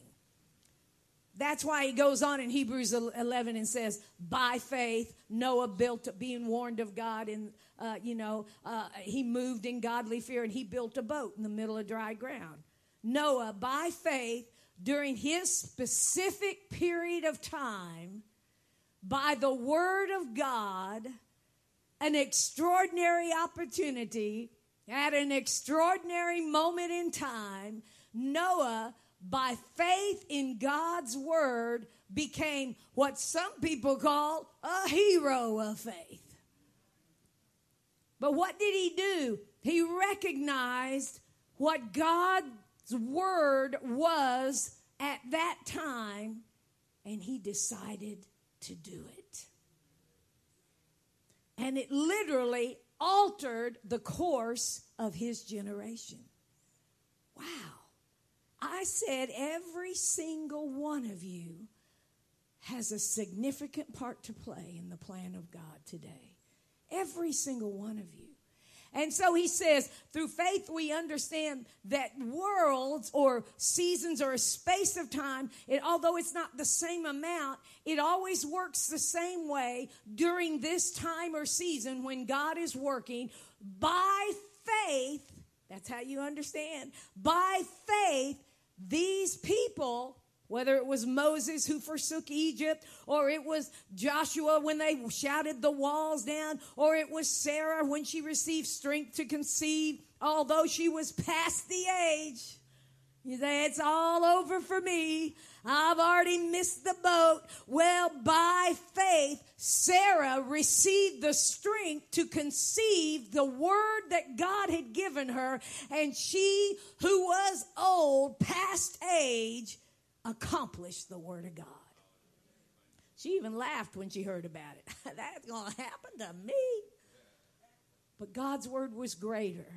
That's why he goes on in Hebrews eleven and says, by faith, Noah built, being warned of God, and, uh, you know, uh, he moved in godly fear, and he built a boat in the middle of dry ground. Noah, by faith, during his specific period of time, by the word of God, an extraordinary opportunity, at an extraordinary moment in time, Noah, by faith in God's word, became what some people call a hero of faith. But what did he do? He recognized what God's word was at that time, and he decided to do it. And it literally altered the course of his generation. Wow. I said every single one of you has a significant part to play in the plan of God today. Every single one of you. And so he says, through faith we understand that worlds or seasons or a space of time, it, although it's not the same amount, it always works the same way during this time or season when God is working. By faith, that's how you understand. By faith, these people, whether it was Moses who forsook Egypt, or it was Joshua when they shouted the walls down, or it was Sarah when she received strength to conceive, although she was past the age. You say, it's all over for me. I've already missed the boat. Well, by faith, Sarah received the strength to conceive the word that God had given her, and she who was old, past age, accomplished the word of God. She even laughed when she heard about it. That's going to happen to me. But God's word was greater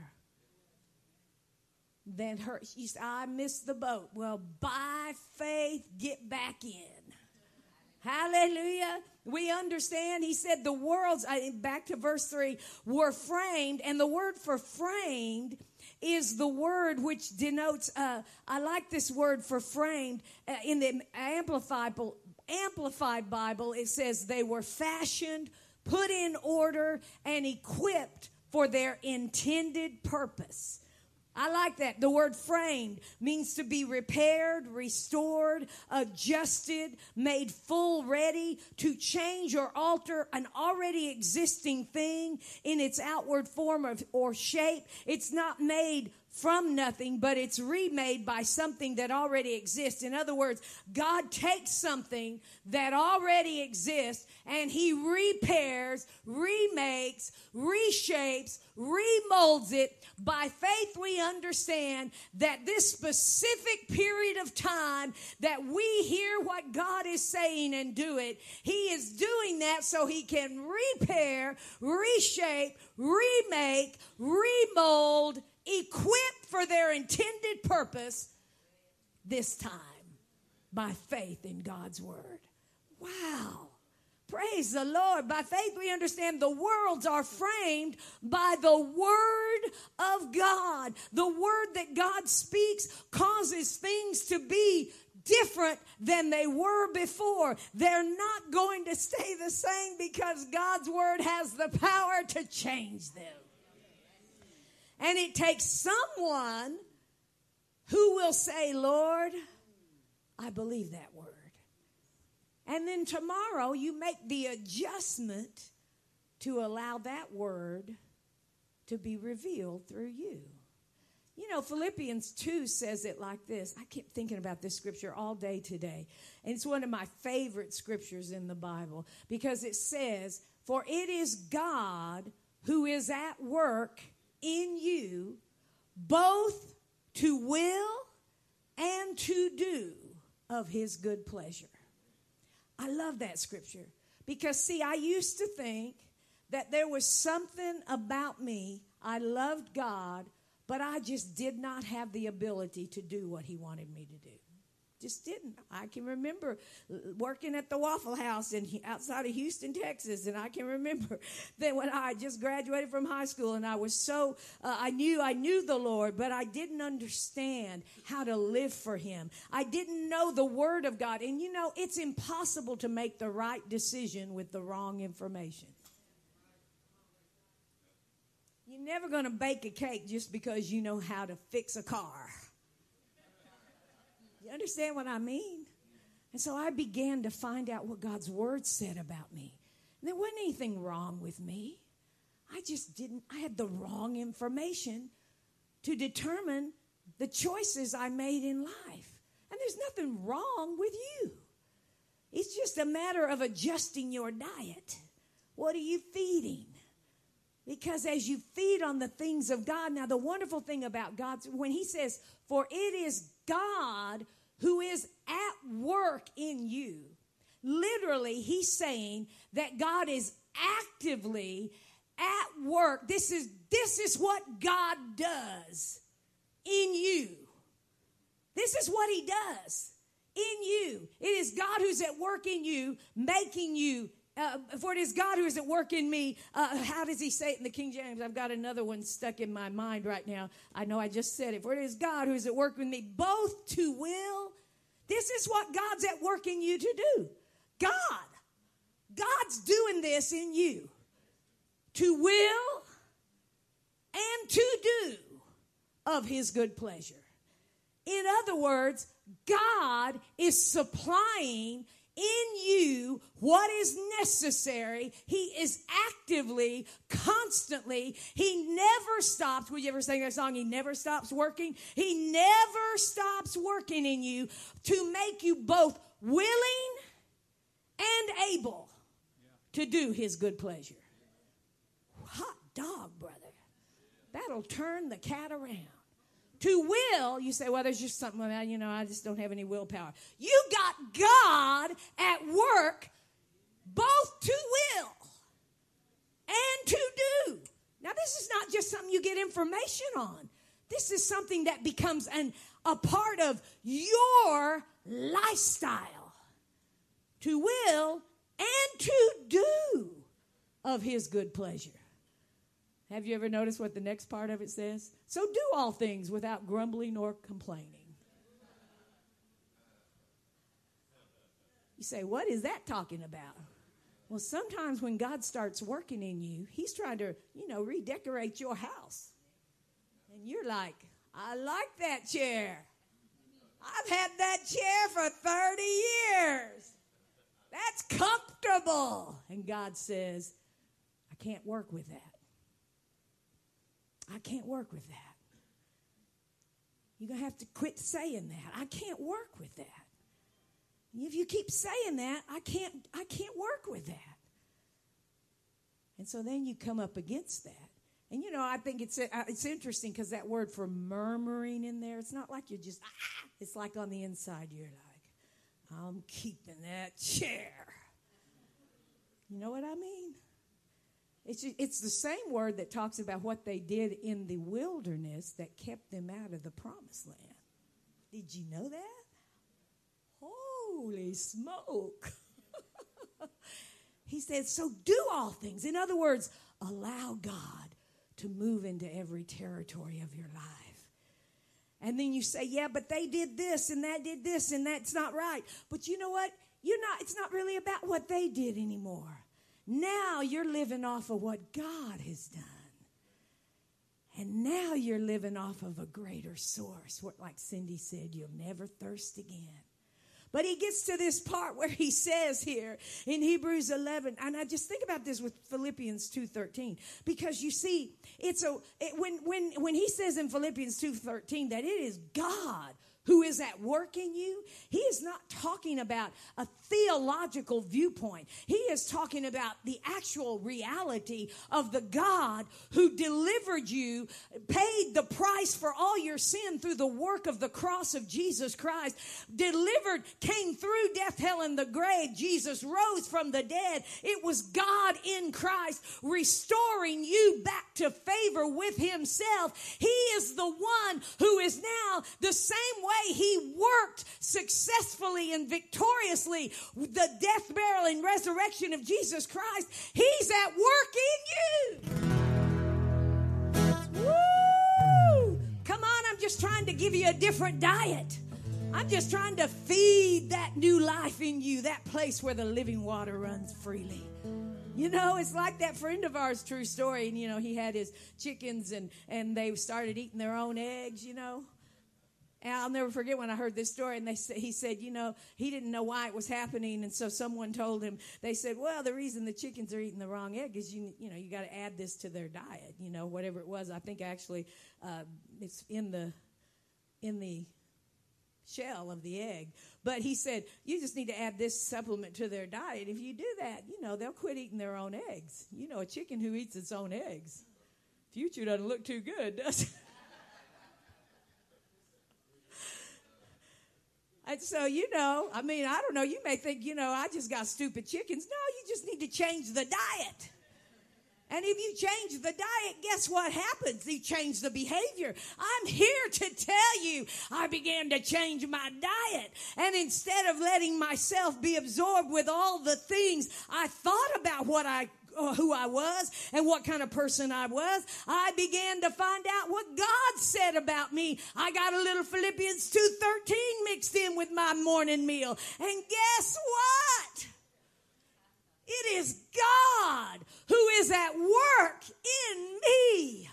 than her. She said, I missed the boat. Well, by faith, get back in. Hallelujah. We understand. He said the worlds, back to verse three, were framed. And the word for framed is the word which denotes, uh, I like this word for framed. Uh, in the Amplified, Amplified Bible, it says they were fashioned, put in order, and equipped for their intended purpose. I like that. The word framed means to be repaired, restored, adjusted, made full ready, to change or alter an already existing thing in its outward form or, or shape. It's not made from nothing, but it's remade by something that already exists. In other words, God takes something that already exists and he repairs, remakes, reshapes, remolds it. By faith, we understand that this specific period of time that we hear what God is saying and do it, he is doing that so he can repair, reshape, remake, remold, equipped for their intended purpose this time by faith in God's word. Wow. Praise the Lord. By faith we understand the worlds are framed by the word of God. The word that God speaks causes things to be different than they were before. They're not going to stay the same because God's word has the power to change them. And it takes someone who will say, Lord, I believe that word. And then tomorrow you make the adjustment to allow that word to be revealed through you. You know, Philippians two says it like this. I keep thinking about this scripture all day today. And it's one of my favorite scriptures in the Bible because it says, for it is God who is at work in you, both to will and to do of his good pleasure. I love that scripture because, see, I used to think that there was something about me. I loved God, but I just did not have the ability to do what he wanted me to do. Just didn't. I can remember working at the Waffle House in outside of Houston, Texas, and I can remember that when I just graduated from high school, and I was so uh, I knew I knew the Lord, but I didn't understand how to live for him. I didn't know the Word of God, and you know it's impossible to make the right decision with the wrong information. You're never going to bake a cake just because you know how to fix a car. You understand what I mean? And so I began to find out what God's word said about me. And there wasn't anything wrong with me. I just didn't, I had the wrong information to determine the choices I made in life. And there's nothing wrong with you. It's just a matter of adjusting your diet. What are you feeding? Because as you feed on the things of God, now the wonderful thing about God, when he says, for it is God who is at work in you. Literally, he's saying that God is actively at work. This is, this is what God does in you. This is what he does in you. It is God who's at work in you, making you Uh, for it is God who is at work in me. Uh, how does he say it in the King James? I've got another one stuck in my mind right now. I know I just said it. For it is God who is at work in me, both to will. This is what God's at work in you to do. God. God's doing this in you. To will and to do of his good pleasure. In other words, God is supplying in you what is necessary. He is actively, constantly, he never stops. Would you ever sing that song, He Never Stops Working? He never stops working in you to make you both willing and able to do his good pleasure. Hot dog, brother. That'll turn the cat around. To will, you say, well, there's just something about, you know, I just don't have any willpower. You got God at work both to will and to do. Now, this is not just something you get information on. This is something that becomes an, a part of your lifestyle. To will and to do of his good pleasure. Have you ever noticed what the next part of it says? So do all things without grumbling or complaining. You say, what is that talking about? Well, sometimes when God starts working in you, he's trying to, you know, redecorate your house. And you're like, I like that chair. I've had that chair for thirty years. That's comfortable. And God says, I can't work with that. I can't work with that. You're going to have to quit saying that. I can't work with that. If you keep saying that, I can't I can't work with that. And so then you come up against that. And, you know, I think it's it's interesting because that word for murmuring in there, it's not like you're just, ah, it's like on the inside you're like, I'm keeping that chair. You know what I mean? It's, it's the same word that talks about what they did in the wilderness that kept them out of the promised land. Did you know that? Holy smoke. He said, so do all things. In other words, allow God to move into every territory of your life. And then you say, yeah, but they did this and that did this and that's not right. But you know what? You're not. It's not really about what they did anymore. Now you're living off of what God has done. And now you're living off of a greater source. What, like Cindy said, you'll never thirst again. But he gets to this part where he says here in Hebrews eleven, and I just think about this with Philippians two thirteen, because you see, it's a it, when when when he says in Philippians two thirteen that it is God who is at work in you, he is not talking about a theological viewpoint. He is talking about the actual reality of the God who delivered you, paid the price for all your sin through the work of the cross of Jesus Christ, delivered, came through death, hell, and the grave. Jesus rose from the dead. It was God in Christ restoring you back to favor with himself. He is the one who is now the same way he worked successfully and victoriously with the death, burial, and resurrection of Jesus Christ. He's at work in you. Woo! Come on, I'm just trying to give you a different diet. I'm just trying to feed that new life in you, that place where the living water runs freely. You know, it's like that friend of ours, true story. And, you know, he had his chickens and, and they started eating their own eggs, you know. And I'll never forget when I heard this story, and they say, he said, you know, he didn't know why it was happening, and so someone told him, they said, well, the reason the chickens are eating the wrong egg is, you you know, you got to add this to their diet, you know, whatever it was. I think actually uh, it's in the in the shell of the egg. But he said, you just need to add this supplement to their diet. If you do that, you know, they'll quit eating their own eggs. You know, a chicken who eats its own eggs. Future doesn't look too good, does it? And so, you know, I mean, I don't know. You may think, you know, I just got stupid chickens. No, you just need to change the diet. And if you change the diet, guess what happens? You change the behavior. I'm here to tell you, I began to change my diet. And instead of letting myself be absorbed with all the things I thought about what I uh, who I was and what kind of person I was, I began to find out what God said about me. I got a little Philippians two thirteen mixed in with my morning meal. And guess what? It is God who is at work in me,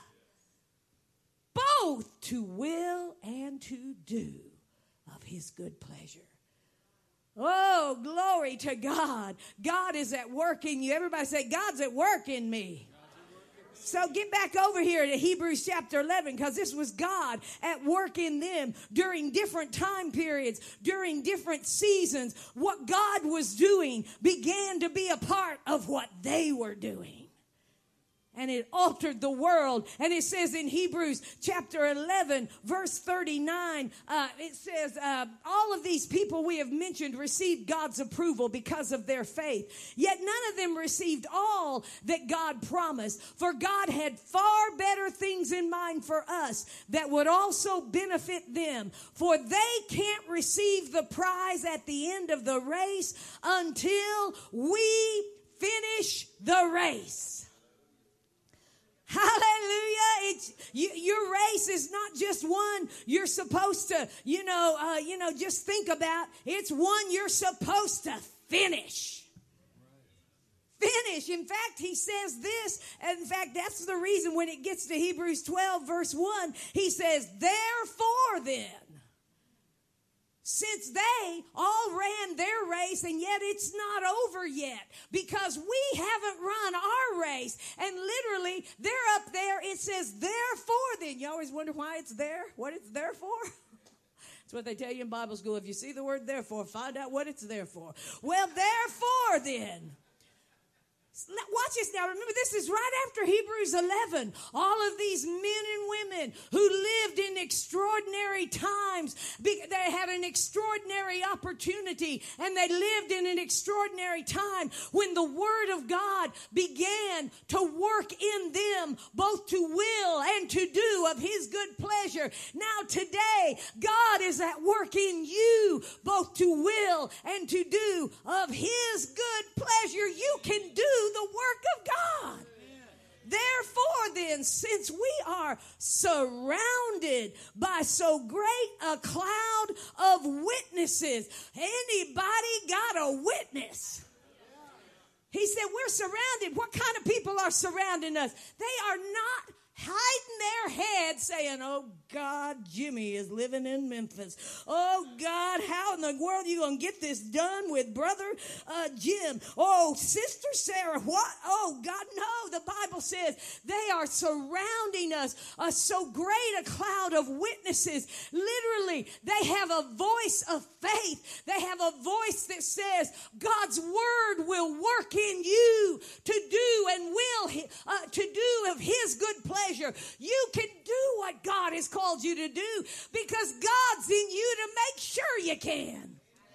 both to will and to do of his good pleasure. Oh, glory to God. God is at work in you. Everybody say, God's at work in me. So get back over here to Hebrews chapter eleven, because this was God at work in them during different time periods, during different seasons. What God was doing began to be a part of what they were doing. And it altered the world. And it says in Hebrews chapter eleven, verse thirty-nine, uh, it says, uh, all of these people we have mentioned received God's approval because of their faith. Yet none of them received all that God promised. For God had far better things in mind for us that would also benefit them. For they can't receive the prize at the end of the race until we finish the race. Hallelujah. It's, you, your race is not just one you're supposed to, you know, uh, you know, just think about. It's one you're supposed to finish. Finish. In fact, he says this. In fact, that's the reason when it gets to Hebrews twelve, verse one, he says, therefore then, since they all ran their race and yet it's not over yet because we haven't run our race. And literally, they're up there. It says, therefore then. You always wonder why it's there, what it's there for. That's what they tell you in Bible school. If you see the word therefore, find out what it's there for. Well, therefore then. Watch this now. Remember, this is right after Hebrews eleven. All of these men and women who lived in extraordinary times. They had an extraordinary opportunity, and they lived in an extraordinary time when the Word of God began to work in them, both to will and to do of His good pleasure. Now today, God is at work in you, both to will and to do of His good pleasure. You can do the work of God. Therefore then, since we are surrounded by so great a cloud of witnesses, anybody got a witness? He said we're surrounded. What kind of people are surrounding us? They are not hiding their heads saying, oh God, Jimmy is living in Memphis. Oh God, how in the world are you going to get this done with brother uh, Jim? Oh, sister Sarah, what? Oh God, no. The Bible says they are surrounding us, uh, so great a cloud of witnesses. Literally, they have a voice of faith. They have a voice that says God's word will work in you to do and will uh, to do of His good pleasure. You can do what God has called you to do because God's in you to make sure you can.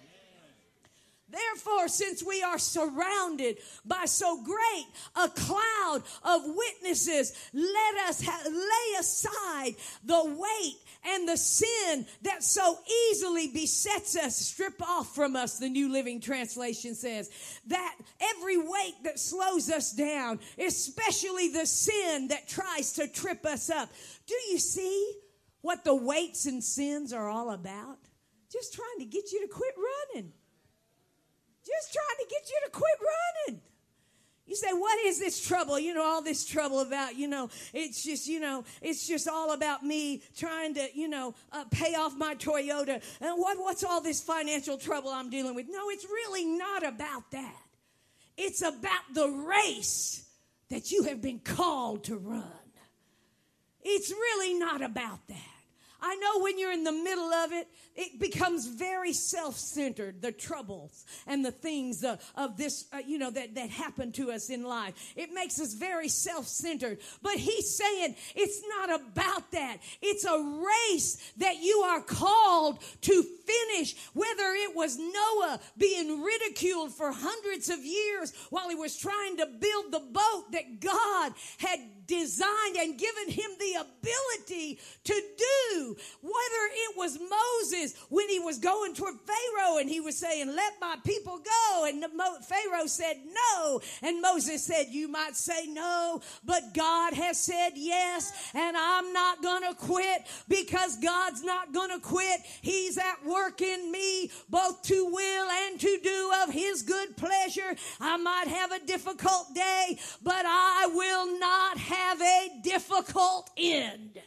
Therefore, since we are surrounded by so great a cloud of witnesses, let us ha- lay aside the weight and the sin that so easily besets us. Strip off from us, the New Living Translation says. That every weight that slows us down, especially the sin that tries to trip us up. Do you see what the weights and sins are all about? Just trying to get you to quit running. Just trying to get you to quit running. You say, what is this trouble? You know, all this trouble about, you know, it's just, you know, it's just all about me trying to, you know, uh, pay off my Toyota. And what, what's all this financial trouble I'm dealing with? No, it's really not about that. It's about the race that you have been called to run. It's really not about that. I know when you're in the middle of it, it becomes very self-centered, the troubles and the things uh, of this, uh, you know, that, that happen to us in life. It makes us very self-centered. But he's saying it's not about that. It's a race that you are called to finish. Whether it was Noah being ridiculed for hundreds of years while he was trying to build the boat that God had designed and given him the ability to do. Whether it was Moses when he was going toward Pharaoh and he was saying, let my people go. And the Mo- Pharaoh said no. And Moses said, you might say no, but God has said yes. And I'm not going to quit because God's not going to quit. He's at work in me both to will and to do of his good pleasure. I might have a difficult day, but I will not have have a difficult end.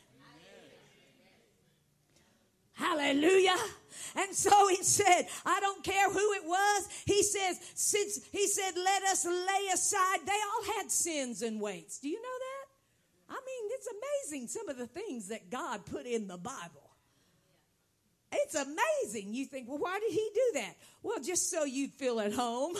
Hallelujah. And so he said, I don't care who it was. He says, since he said, let us lay aside. They all had sins and weights. Do you know that? I mean, it's amazing some of the things that God put in the Bible. It's amazing. You think, well, why did he do that? Well, just so you'd feel at home.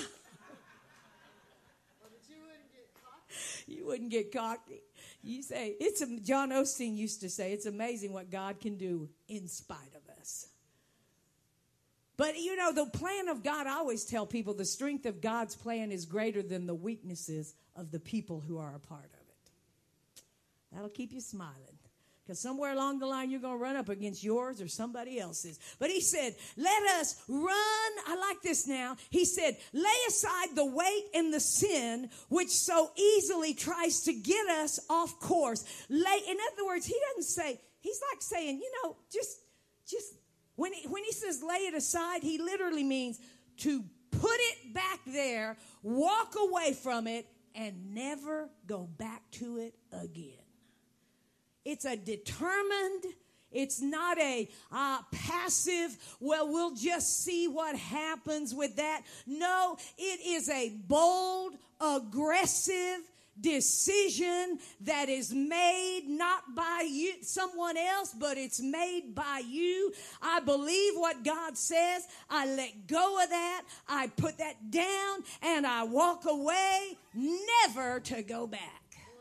You wouldn't get cocky. You say, it's a, John Osteen used to say, it's amazing what God can do in spite of us. But, you know, the plan of God, I always tell people the strength of God's plan is greater than the weaknesses of the people who are a part of it. That'll keep you smiling. Because somewhere along the line, you're going to run up against yours or somebody else's. But he said, let us run. I like this now. He said, lay aside the weight and the sin which so easily tries to get us off course. Lay, in other words, he doesn't say, he's like saying, you know, just, just, when he, when he says lay it aside, he literally means to put it back there, walk away from it, and never go back to it again. It's a determined, it's not a uh, passive, well, we'll just see what happens with that. No, it is a bold, aggressive decision that is made not by you, someone else, but it's made by you. I believe what God says. I let go of that. I put that down and I walk away, never to go back.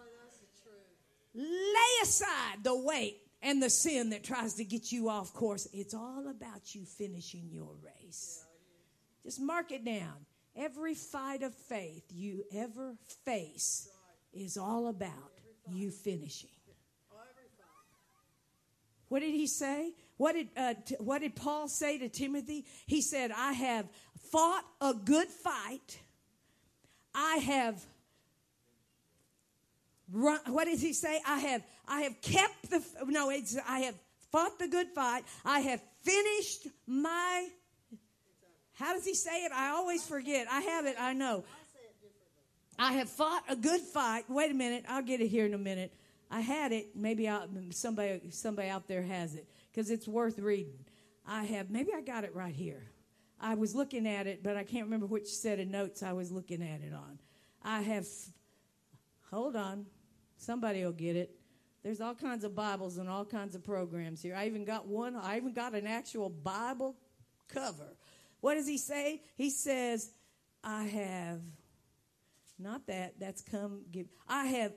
Lay aside the weight and the sin that tries to get you off course. It's all about you finishing your race. Just mark it down. Every fight of faith you ever face is all about you finishing. What did he say? What did uh, t- what did Paul say to Timothy? He said, I have fought a good fight. I have Run, what does he say? I have I have kept the, no, it's, I have fought the good fight. I have finished my, how does he say it? I always forget. I have it, I know. I have fought a good fight. Wait a minute, I'll get it here in a minute. I had it. Maybe I'll, somebody somebody out there has it because it's worth reading. I have, maybe I got it right here. I was looking at it, but I can't remember which set of notes I was looking at it on. I have, hold on. Somebody will get it. There's all kinds of Bibles and all kinds of programs here. I even got one. I even got an actual Bible cover. What does he say? He says, I have, not that, that's come, give, I have,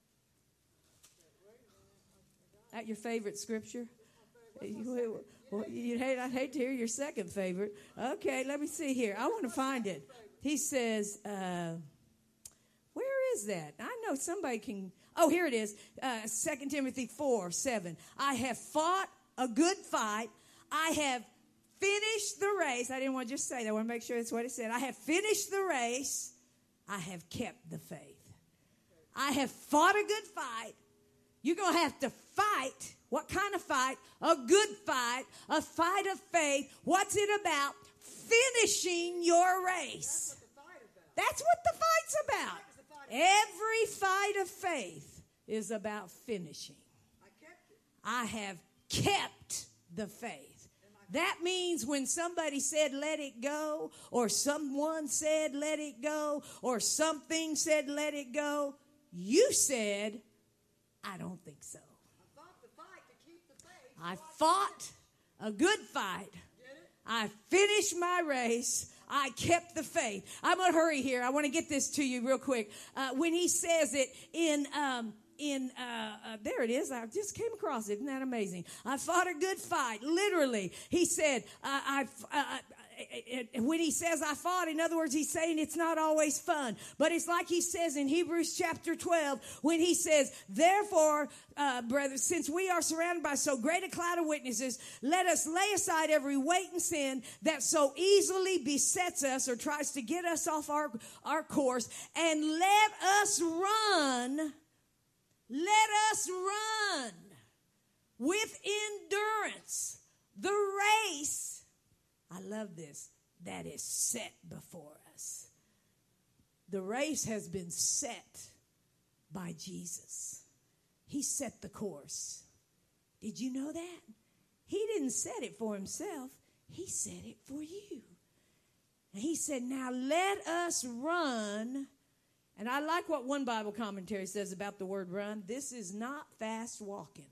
at your favorite scripture? Well, you'd hate, I'd hate to hear your second favorite. Okay, let me see here. I want to find it. He says, uh, where is that? I know somebody can. Oh, here it is. Uh, Second Timothy four, seven. I have fought a good fight. I have finished the race. I didn't want to just say that. I want to make sure that's what it said. I have finished the race. I have kept the faith. I have fought a good fight. You're going to have to fight. What kind of fight? A good fight. A fight of faith. What's it about? Finishing your race. That's what the fight's about. Every fight of faith is about finishing. I have kept the faith. That means when somebody said let it go, or someone said let it go, or something said let it go, you said, I don't think so. I fought a good fight. I finished my race. I kept the faith. I'm going to hurry here. I want to get this to you real quick. Uh, when he says it in, um, in uh, uh, there it is. I just came across it. Isn't that amazing? I fought a good fight. Literally, he said, uh, I, uh, it, it, when he says I fought, in other words, he's saying it's not always fun. But it's like he says in Hebrews chapter twelve, when he says, therefore, uh, brothers, since we are surrounded by so great a cloud of witnesses, let us lay aside every weight and sin that so easily besets us or tries to get us off our, our course, and let us run, let us run with endurance the race. I love this. That is set before us. The race has been set by Jesus. He set the course. Did you know that? He didn't set it for himself. He set it for you. And he said, now let us run. And I like what one Bible commentary says about the word run. This is not fast walking.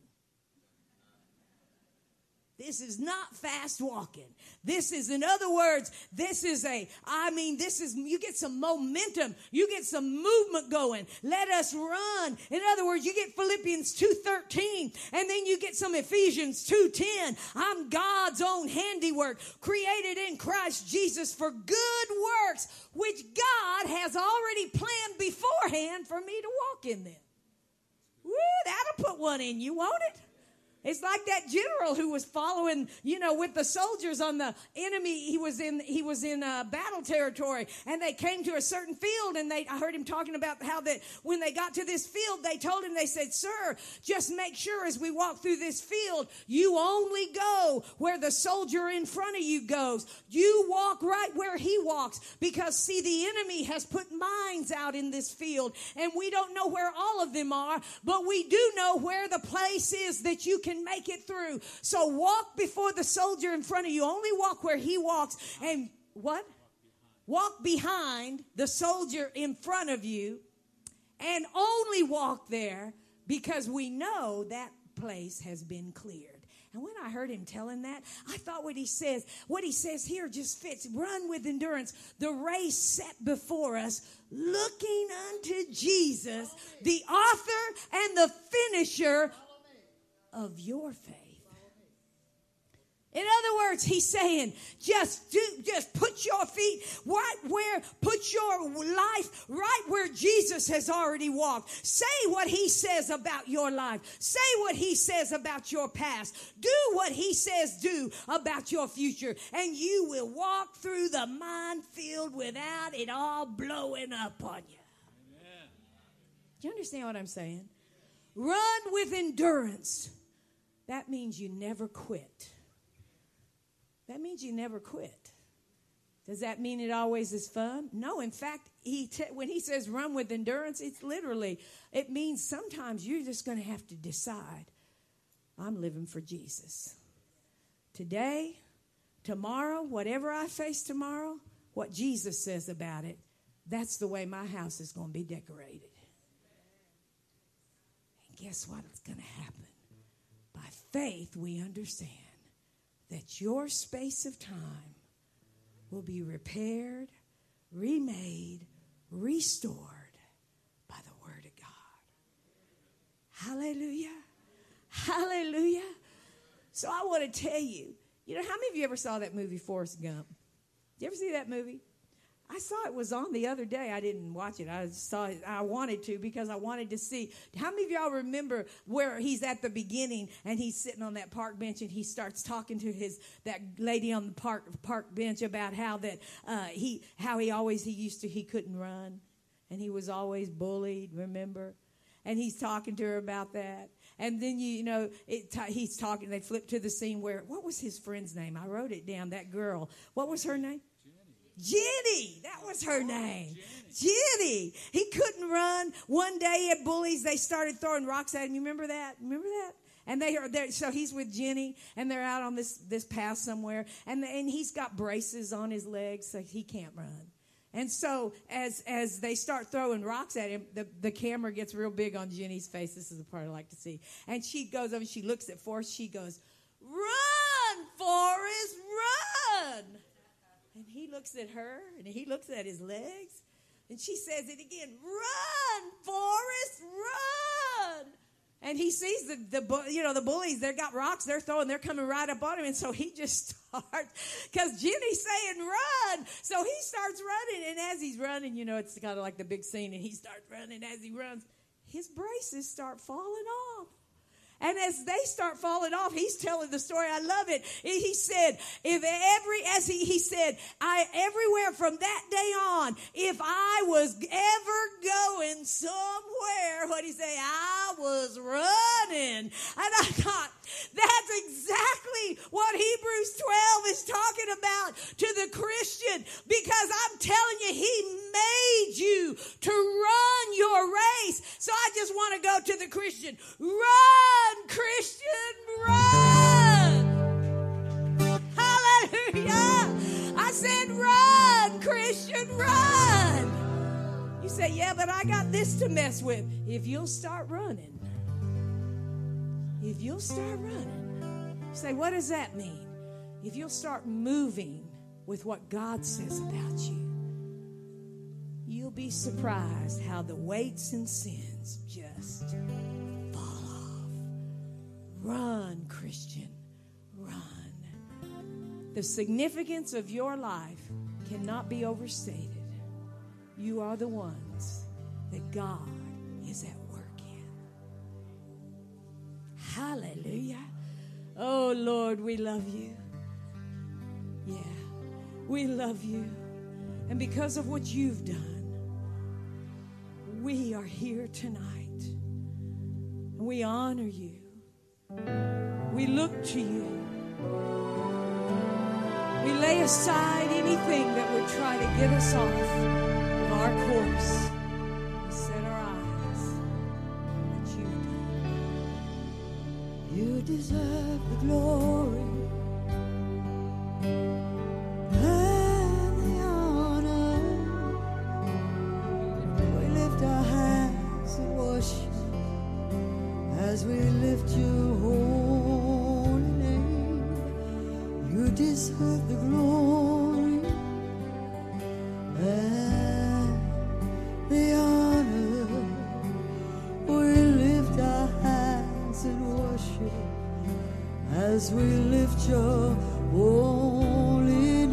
This is not fast walking. This is, in other words, this is a, I mean, this is, you get some momentum. You get some movement going. Let us run. In other words, you get Philippians two thirteen, and then you get some Ephesians two ten. I'm God's own handiwork, created in Christ Jesus for good works, which God has already planned beforehand for me to walk in them. Woo, that'll put one in you, won't it? It's like that general who was following, you know, with the soldiers on the enemy. He was in, he was in uh, battle territory, and they came to a certain field, and they, I heard him talking about how that when they got to this field, they told him, they said, sir, just make sure as we walk through this field, you only go where the soldier in front of you goes. You walk right where he walks, because see, the enemy has put mines out in this field, and we don't know where all of them are, but we do know where the place is that you can make it through. So walk before the soldier in front of you. Only walk where he walks. And what? Walk behind the soldier in front of you, and only walk there because we know that place has been cleared. And when I heard him telling that, I thought what he says, what he says here just fits. Run with endurance the race set before us, looking unto Jesus, the author and the finisher of your faith. In other words, he's saying, just do, just put your feet right where, put your life right where Jesus has already walked. Say what he says about your life. Say what he says about your past. Do what he says do about your future. And you will walk through the minefield without it all blowing up on you. Amen. Do you understand what I'm saying? Run with endurance. That means you never quit. That means you never quit. Does that mean it always is fun? No, in fact, he te- when he says run with endurance, it's literally, it means sometimes you're just going to have to decide, I'm living for Jesus. Today, tomorrow, whatever I face tomorrow, what Jesus says about it, that's the way my house is going to be decorated. And guess what's going to happen? By faith, we understand that your space of time will be repaired, remade, restored by the Word of God. Hallelujah. Hallelujah. So I want to tell you, you know, how many of you ever saw that movie, Forrest Gump? Did you ever see that movie? I saw it was on the other day. I didn't watch it. I saw it. I wanted to because I wanted to see. How many of y'all remember where he's at the beginning and he's sitting on that park bench and he starts talking to his that lady on the park park bench about how that uh, he how he always he used to he couldn't run and he was always bullied. Remember? And he's talking to her about that. And then, you, you know, it t- he's talking. They flip to the scene where, what was his friend's name? I wrote it down, that girl. What was her name? Jenny, that was her name. Jenny. He couldn't run. One day at Bullies, they started throwing rocks at him. You remember that? Remember that? And they are there. So he's with Jenny, and they're out on this this path somewhere, and the, and he's got braces on his legs, so he can't run. And so as as they start throwing rocks at him, the, the camera gets real big on Jenny's face. This is the part I like to see. And she goes over and she looks at Forrest. She goes, Run, Forrest, run. And he looks at her, and he looks at his legs, and she says it again, run, Forrest, run. And he sees the, the you know, the bullies, they've got rocks they're throwing, they're coming right up on him. And so he just starts, because Jenny's saying run. So he starts running. And as he's running, you know, it's kind of like the big scene. And he starts running. As he runs, his braces start falling off. And as they start falling off, he's telling the story. I love it. He said, if every, as he, he said, I, everywhere from that day on, if I was ever going somewhere, what did he say? I was running. And I thought, that's exactly what Hebrews twelve is talking about to the Christian, because I'm telling you, he made you to run your race. So I just want to go to the Christian. Run, Christian, run. Hallelujah. I said, run, Christian, run. You say, yeah, but I got this to mess with. If you'll start running, if you'll start running, you say, what does that mean? If you'll start moving with what God says about you, you'll be surprised how the weights and sins just fall off. Run, Christian, run. The significance of your life cannot be overstated. You are the ones that God is at work in. Hallelujah. Oh, Lord, we love you. Yeah, we love you. And because of what you've done, we are here tonight. And we honor you. We look to you. We lay aside anything that would try to get us off of our course. We set our eyes on what you've done. You deserve the glory and the honor. We lift our hands and worship as we lift your holy name. You deserve the glory and the honor. We lift our hands and worship as we lift your holy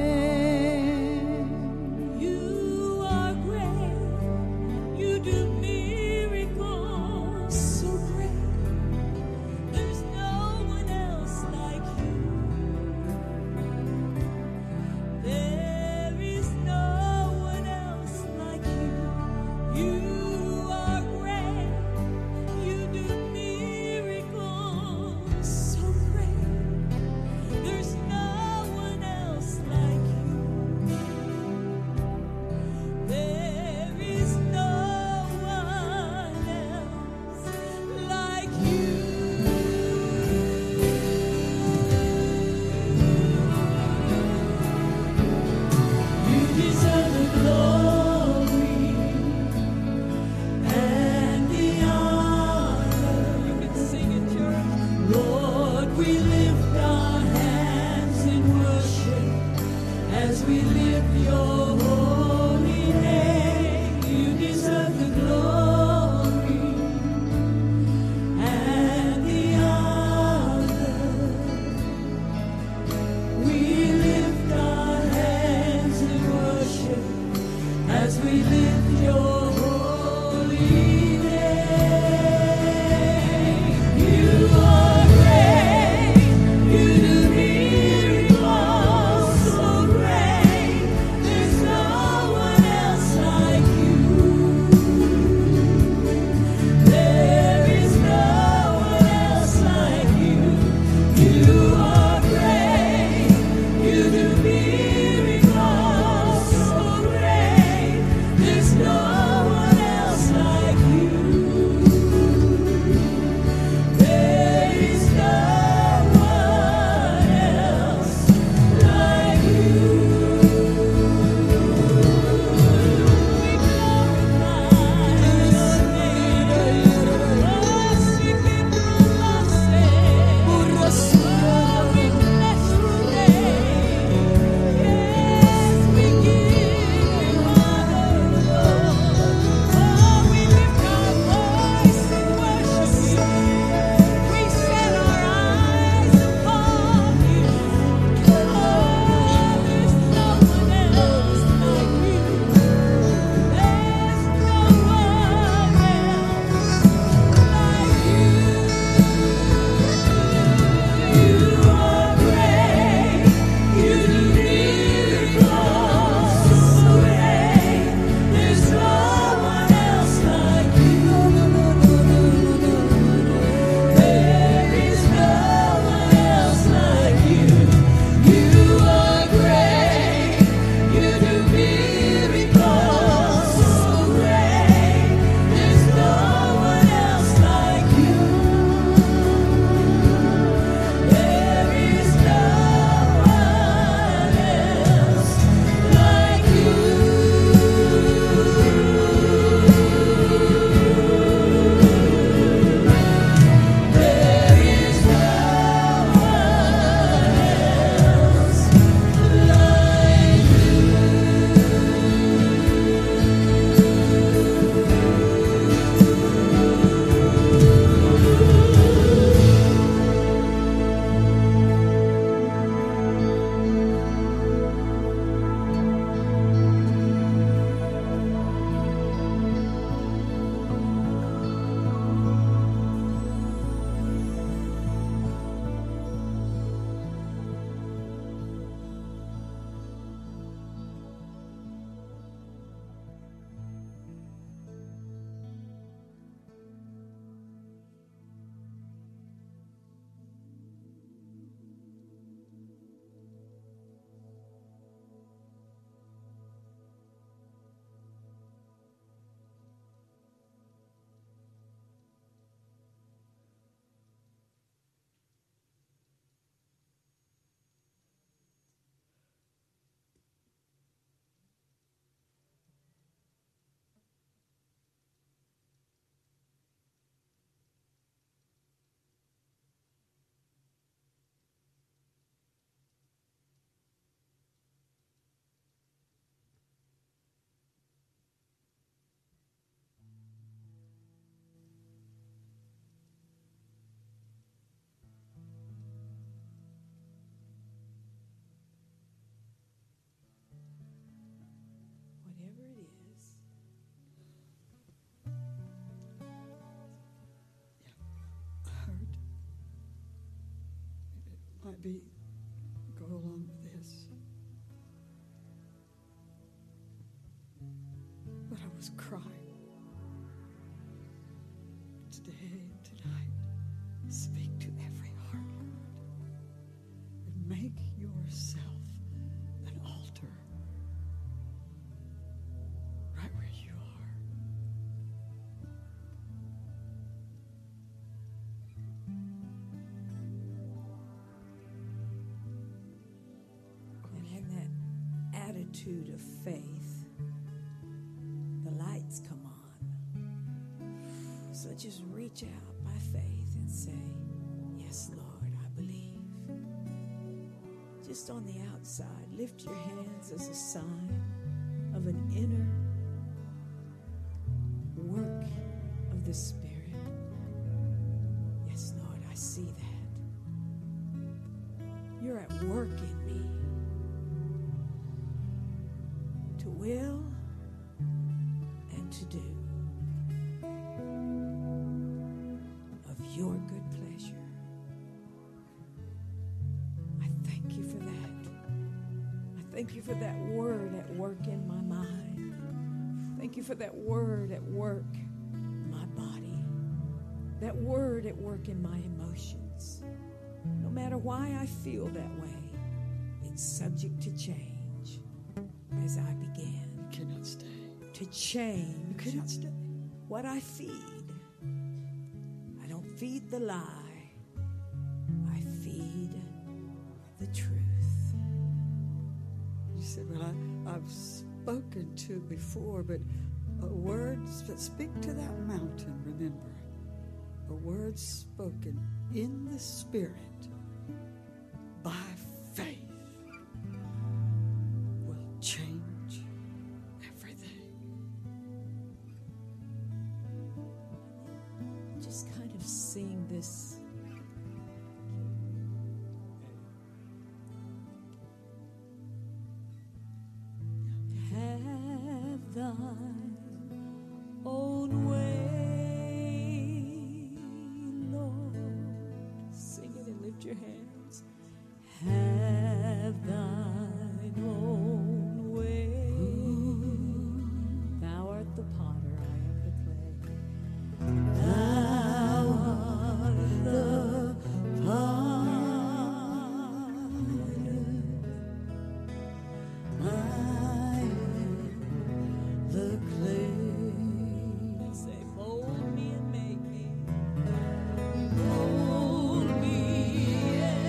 name. You are great. You do miracles so great. There's no one else like you. There is no one else like you. You are great. You do miracles so great. There's no one else like you. There is no might be go along with this. But I was crying. Today, tonight, speak to every heart, Lord, and make yourself an altar right where you are. And in that attitude of faith, the lights come on. So just reach out by faith and say, yes, Lord, I believe. Just on the outside, lift your hands as a sign of an inner work of the Spirit. Yes, Lord, I see that. You're at work in me to will and to do of your good pleasure. I thank you for that. I thank you for that word at work in my mind. Thank you for that word at work in my body. That word at work in my emotions. No matter why I feel that way, it's subject to change as I began You cannot stay. to change You cannot stay. what I feed. I don't feed the lie. I feed the truth. You said, well, I, I've spoken to it before, but a word, sp- speak to that mountain, remember. A word spoken in the Spirit by faith will change everything. Just kind of sing this. Have thine own way, Lord. Sing it and lift your hands. Have thine own way. Thou art the potter, I am the clay. Thou art the potter, I am the clay. Say, mold me and make me. Mold me and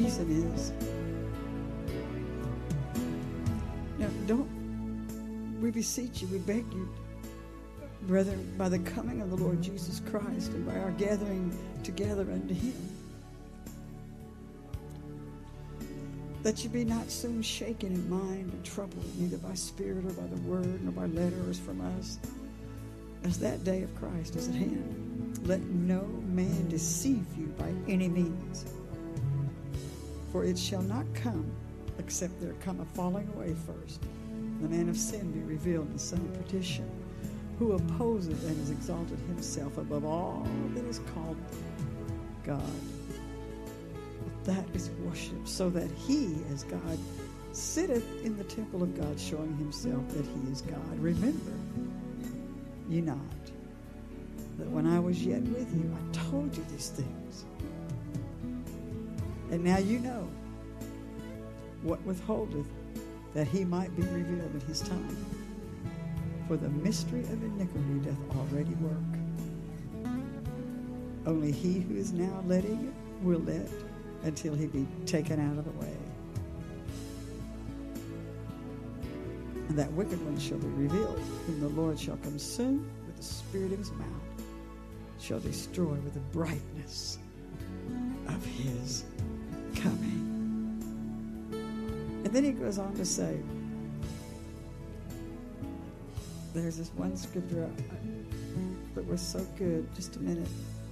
reason is, now don't, we beseech you, we beg you, brethren, by the coming of the Lord Jesus Christ and by our gathering together unto him, that you be not soon shaken in mind and troubled, neither by spirit or by the word, nor by letters from us, as that day of Christ is at hand. Let no man deceive you by any means, for it shall not come except there come a falling away first, the man of sin be revealed, the son of perdition, who opposeth and has exalted himself above all that is called God. That is worship, so that he, as God, sitteth in the temple of God, showing himself that he is God. Remember ye not that when I was yet with you, I told you these things. And now you know what withholdeth, that he might be revealed in his time. For the mystery of iniquity doth already work. Only he who is now letting it will let until he be taken out of the way. And that wicked one shall be revealed, whom the Lord shall consume with the spirit of his mouth, shall destroy with the brightness of his coming. And then he goes on to say, there's this one scripture that was so good. Just a minute.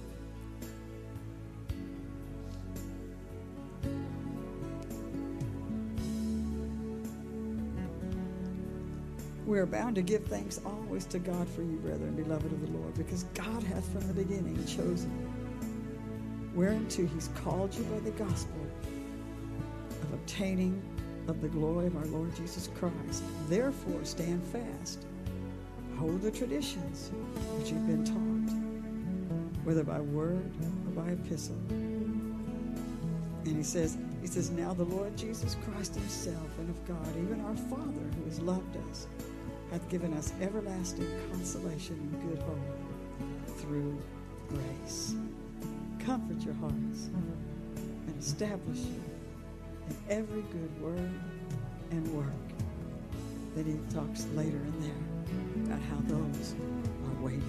We are bound to give thanks always to God for you, brethren, beloved of the Lord, because God hath from the beginning chosen you, whereunto he's called you by the gospel of obtaining of the glory of our Lord Jesus Christ. Therefore stand fast, hold the traditions which you've been taught, whether by word or by epistle. And he says, he says, now the Lord Jesus Christ himself and of God, even our Father who has loved us, hath given us everlasting consolation and good hope through grace. Comfort your hearts and establish you in every good word and work. Then he talks later in there about how those are waiting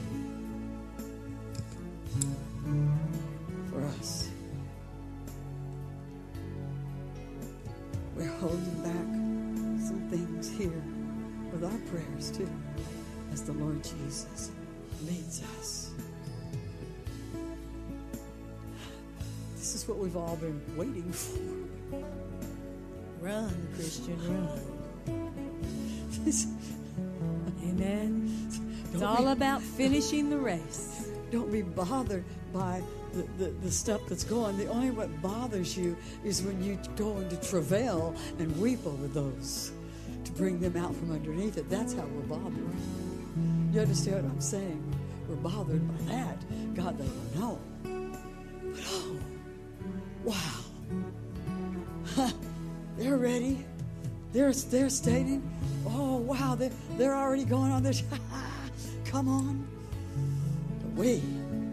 for us. We're holding back some things here with our prayers too, as the Lord Jesus leads us. This is what we've all been waiting for. Run, Christian, run. This- Amen. It's Don't all be- about finishing the race. Don't be bothered by the, the, the stuff that's going. The only what bothers you is when you go into travail and weep over those to bring them out from underneath it. That's how we're bothered. You understand what I'm saying? We're bothered by that. God, they don't know. But oh, wow. Huh, they're ready. They're, they're stating, oh, wow, they're, they're already going on this. Come on. But we,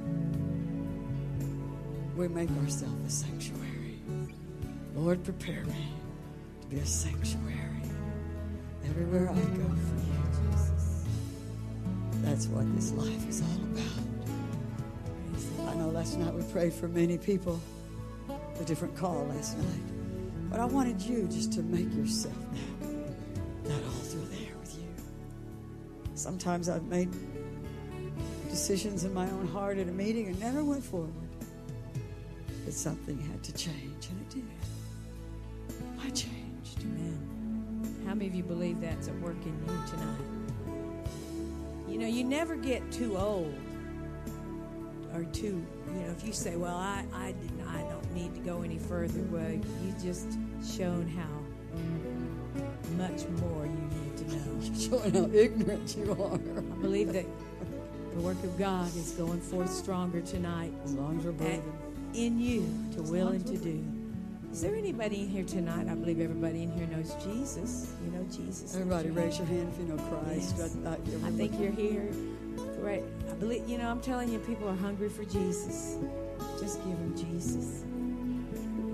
we make ourselves a sanctuary. Lord, prepare me to be a sanctuary everywhere I go for you, Jesus. That's what this life is all about. I know last night we prayed for many people, a different call last night. But I wanted you just to make yourself that, that altar there with you. Sometimes I've made decisions in my own heart at a meeting and never went forward. But something had to change, and it did. I changed. Amen. How many of you believe that's at work in you tonight? You know, you never get too old or too, you know, if you say, well, I, I, didn't, I don't need to go any further, well, you just shown how much more you need to know. You're showing how ignorant you are. I believe that the work of God is going forth stronger tonight. As long as we're at- breathing. in you to will and to do. Is there anybody in here tonight? I believe everybody in here knows Jesus. You know Jesus. Everybody raise your hand if you know Christ. Yes. I, I, yeah, I we're think looking- you're here. Right. I believe, you know, I'm telling you, people are hungry for Jesus. Just give them Jesus.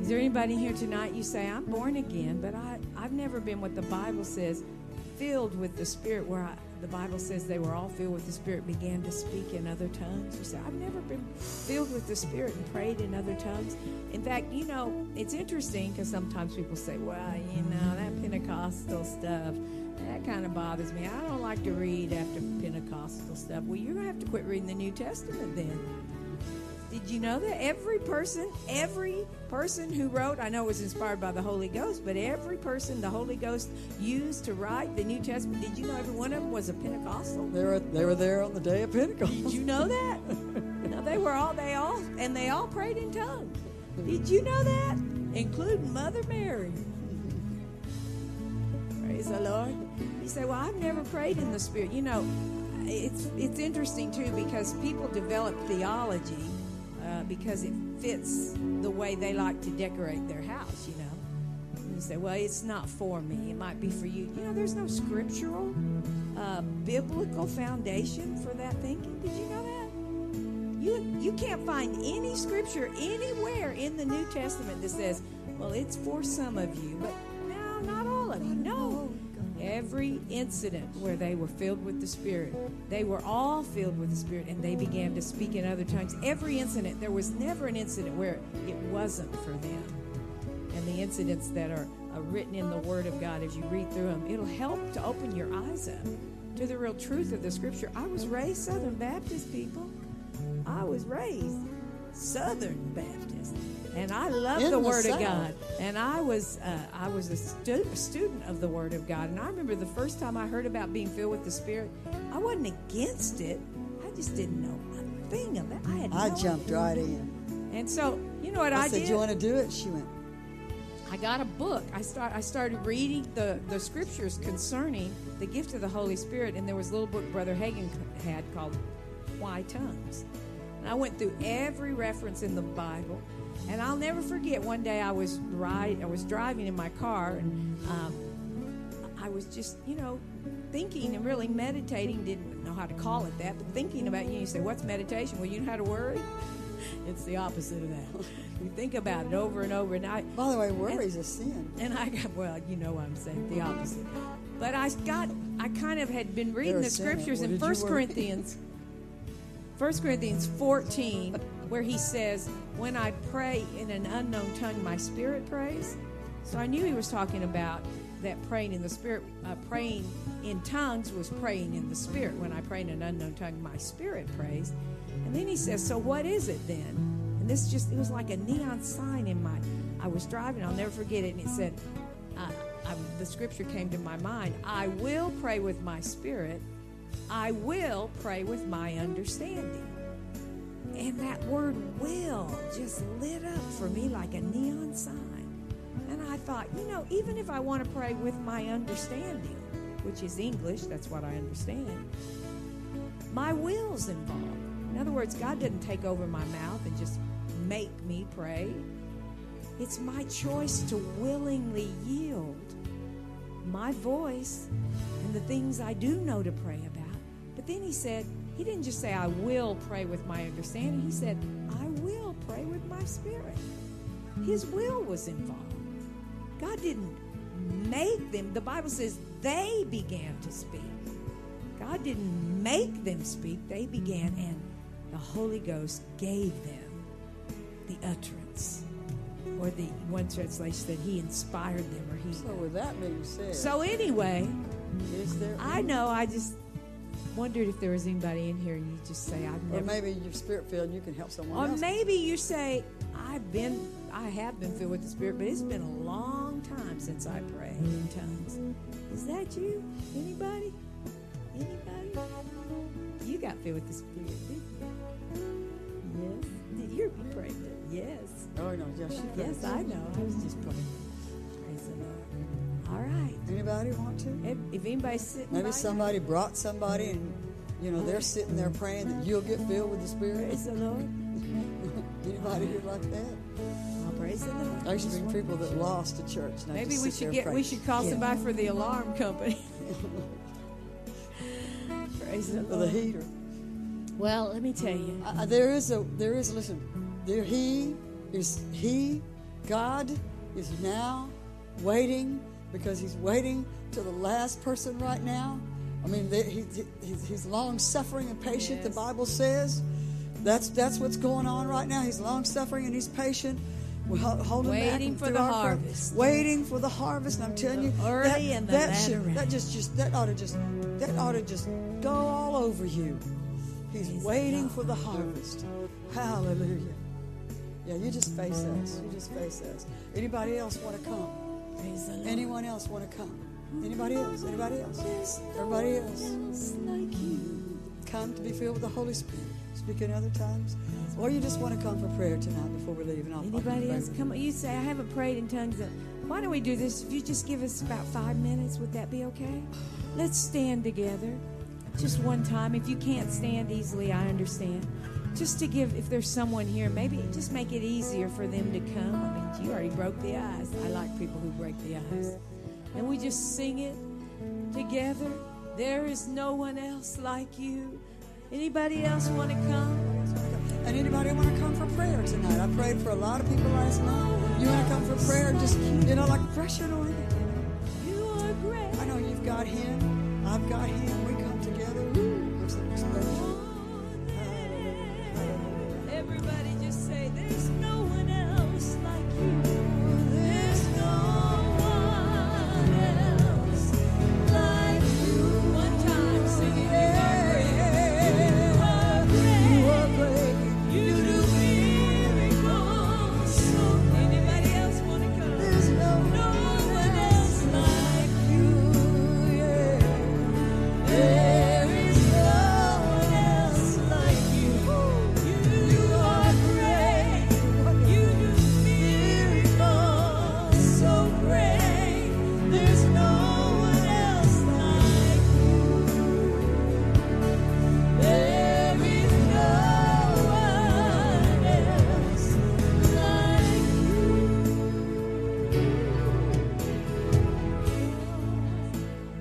Is there anybody here tonight, you say, I'm born again, but I, I've never been what the Bible says, filled with the Spirit, where I, the Bible says they were all filled with the Spirit, began to speak in other tongues. You say, I've never been filled with the Spirit and prayed in other tongues. In fact, you know, it's interesting because sometimes people say, well, you know, that Pentecostal stuff, that kind of bothers me. I don't like to read after Pentecostal stuff. Well, you're going to have to quit reading the New Testament then. Did you know that every person, every person who wrote, I know it was inspired by the Holy Ghost, but every person the Holy Ghost used to write the New Testament, did you know every one of them was a Pentecostal? They were they were there on the day of Pentecost. Did you know that? No, they were all, they all, and they all prayed in tongues. Did you know that? Including Mother Mary. Praise the Lord. You say, well, I've never prayed in the Spirit. You know, it's it's interesting, too, because people develop theology uh, because it fits the way they like to decorate their house, you know. And you say, well, it's not for me. It might be for you. You know, there's no scriptural, uh, biblical foundation for that thinking. Did you know that? You, you can't find any scripture anywhere in the New Testament that says, well, it's for some of you, but no, not all of you. No. Every incident where they were filled with the Spirit, they were all filled with the Spirit, and they began to speak in other tongues. Every incident, there was never an incident where it wasn't for them. And the incidents that are, are written in the Word of God, as you read through them, it'll help to open your eyes up to the real truth of the Scripture. I was raised Southern Baptist, people. I was raised Southern Baptist, and I love In the the Word South. of God. And I was uh, I was a, stu- a student of the Word of God. And I remember the first time I heard about being filled with the Spirit, I wasn't against it. I just didn't know a thing of it. I had I no jumped idea. right in. And so, you know what I, I, said, did? you want to do it? She went, I got a book. I start. I started reading the, the scriptures concerning the gift of the Holy Spirit, and there was a little book Brother Hagin had called Why Tongues. And I went through every reference in the Bible, and I'll never forget. One day I was ride. I was driving in my car, and um, I was just, you know, thinking and really meditating. Didn't know how to call it that, but thinking about you. You say, "What's meditation?" Well, you know how to worry. It's the opposite of that. You think about it over and over, and I. by the way, worry's a sin. And I got, well, you know what I'm saying, the opposite. But I got, I kind of had been reading You're a the sinner. scriptures What in did you First worry? Corinthians, First Corinthians fourteen, where he says, when I pray in an unknown tongue, my spirit prays. So I knew he was talking about that praying in the spirit, uh, praying in tongues was praying in the spirit. When I pray in an unknown tongue, my spirit prays. And then he says, so what is it then? And this just, it was like a neon sign in my, I was driving, I'll never forget it, and it said, uh, I, the scripture came to my mind, I will pray with my spirit, I will pray with my understanding. And that word will just lit up for me like a neon sign. And I thought, you know, even if I want to pray with my understanding, which is English, that's what I understand, my will's involved. In other words, God didn't take over my mouth and just make me pray. It's my choice to willingly yield my voice and the things I do know to pray about. But then he said, he didn't just say, I will pray with my understanding. He said, I will pray with my spirit. His will was involved. God didn't make them. The Bible says they began to speak. God didn't make them speak. They began, and the Holy Ghost gave them the utterance. Or the one translation said he inspired them, or he. So with that being said, So anyway, is there? I know. I just wondered if there was anybody in here, and you just say, "I've Or never." maybe you're spirit filled and you can help someone Or else. maybe you say, "I've been, I have been filled with the Spirit, but it's been a long time since I prayed in tongues." Is that you? Anybody? Anybody? You got filled with the Spirit, didn't you? Yes. Did you you prayed? Didn't you? Yes. Oh no, yes, she Yes, I know. I was just praying. Praise the Lord. All right. Anybody want to? If, if anybody's sitting Maybe by somebody brought somebody, and you know they're sitting there praying that you'll get filled with the you, Spirit. praise the Lord. Anybody here like that? Oh, praise the Lord. I used to be people that lost to church. And I Maybe just we sit should there get. We praying. should call Yeah. somebody for the alarm company. Praise the For the Lord. heater. Well, let me tell you. Uh, there is a there is listen. There he is he God is now waiting, because he's waiting to the last person right now. I mean, they, he, he's, he's long-suffering and patient, Yes. the Bible says. That's that's what's going on right now. He's long-suffering and he's patient. We're ho- holding back Waiting and for through the our prayer- harvest. Waiting for the harvest. And I'm telling you, The early that, and the that latter should, rain. that just just that ought to just that ought to just go all over you. He's Praise waiting God. for the harvest. Hallelujah. Yeah, you just face us. You just face us. Anybody else want to come? Praise the Lord. Anyone else want to come? Anybody else? Anybody else? Everybody else? Else like you. Come to be filled with the Holy Spirit. Speak in other tongues. Or you just want to come for prayer tonight before we leave. And I'll, I'll Anybody pray. else? Come on. You say, I haven't prayed in tongues. Why don't we do this? If you just give us about five minutes, would that be okay? Let's stand together. Just one time. If you can't stand easily, I understand. Just to give, if there's someone here, maybe just make it easier for them to come. I mean, you already broke the ice. I like people who break the ice. And we just sing it together. There is no one else like you. Anybody else want to come? And anybody want to come for prayer tonight? I prayed for a lot of people last night. You want to come for prayer? Just, you know, like fresh anointing. You are great. I know you've got him. I've got him. We come together. Woo, there's something special. Everybody just say, there's no one else like you. There's no one else like you. One time, sing it. You are great. You are great. You do miracles. So anybody else want to come? There's no one else like you. Yeah. There is no one else like you. You are great. You do miracles so great. There's no one else like you. There is no one else like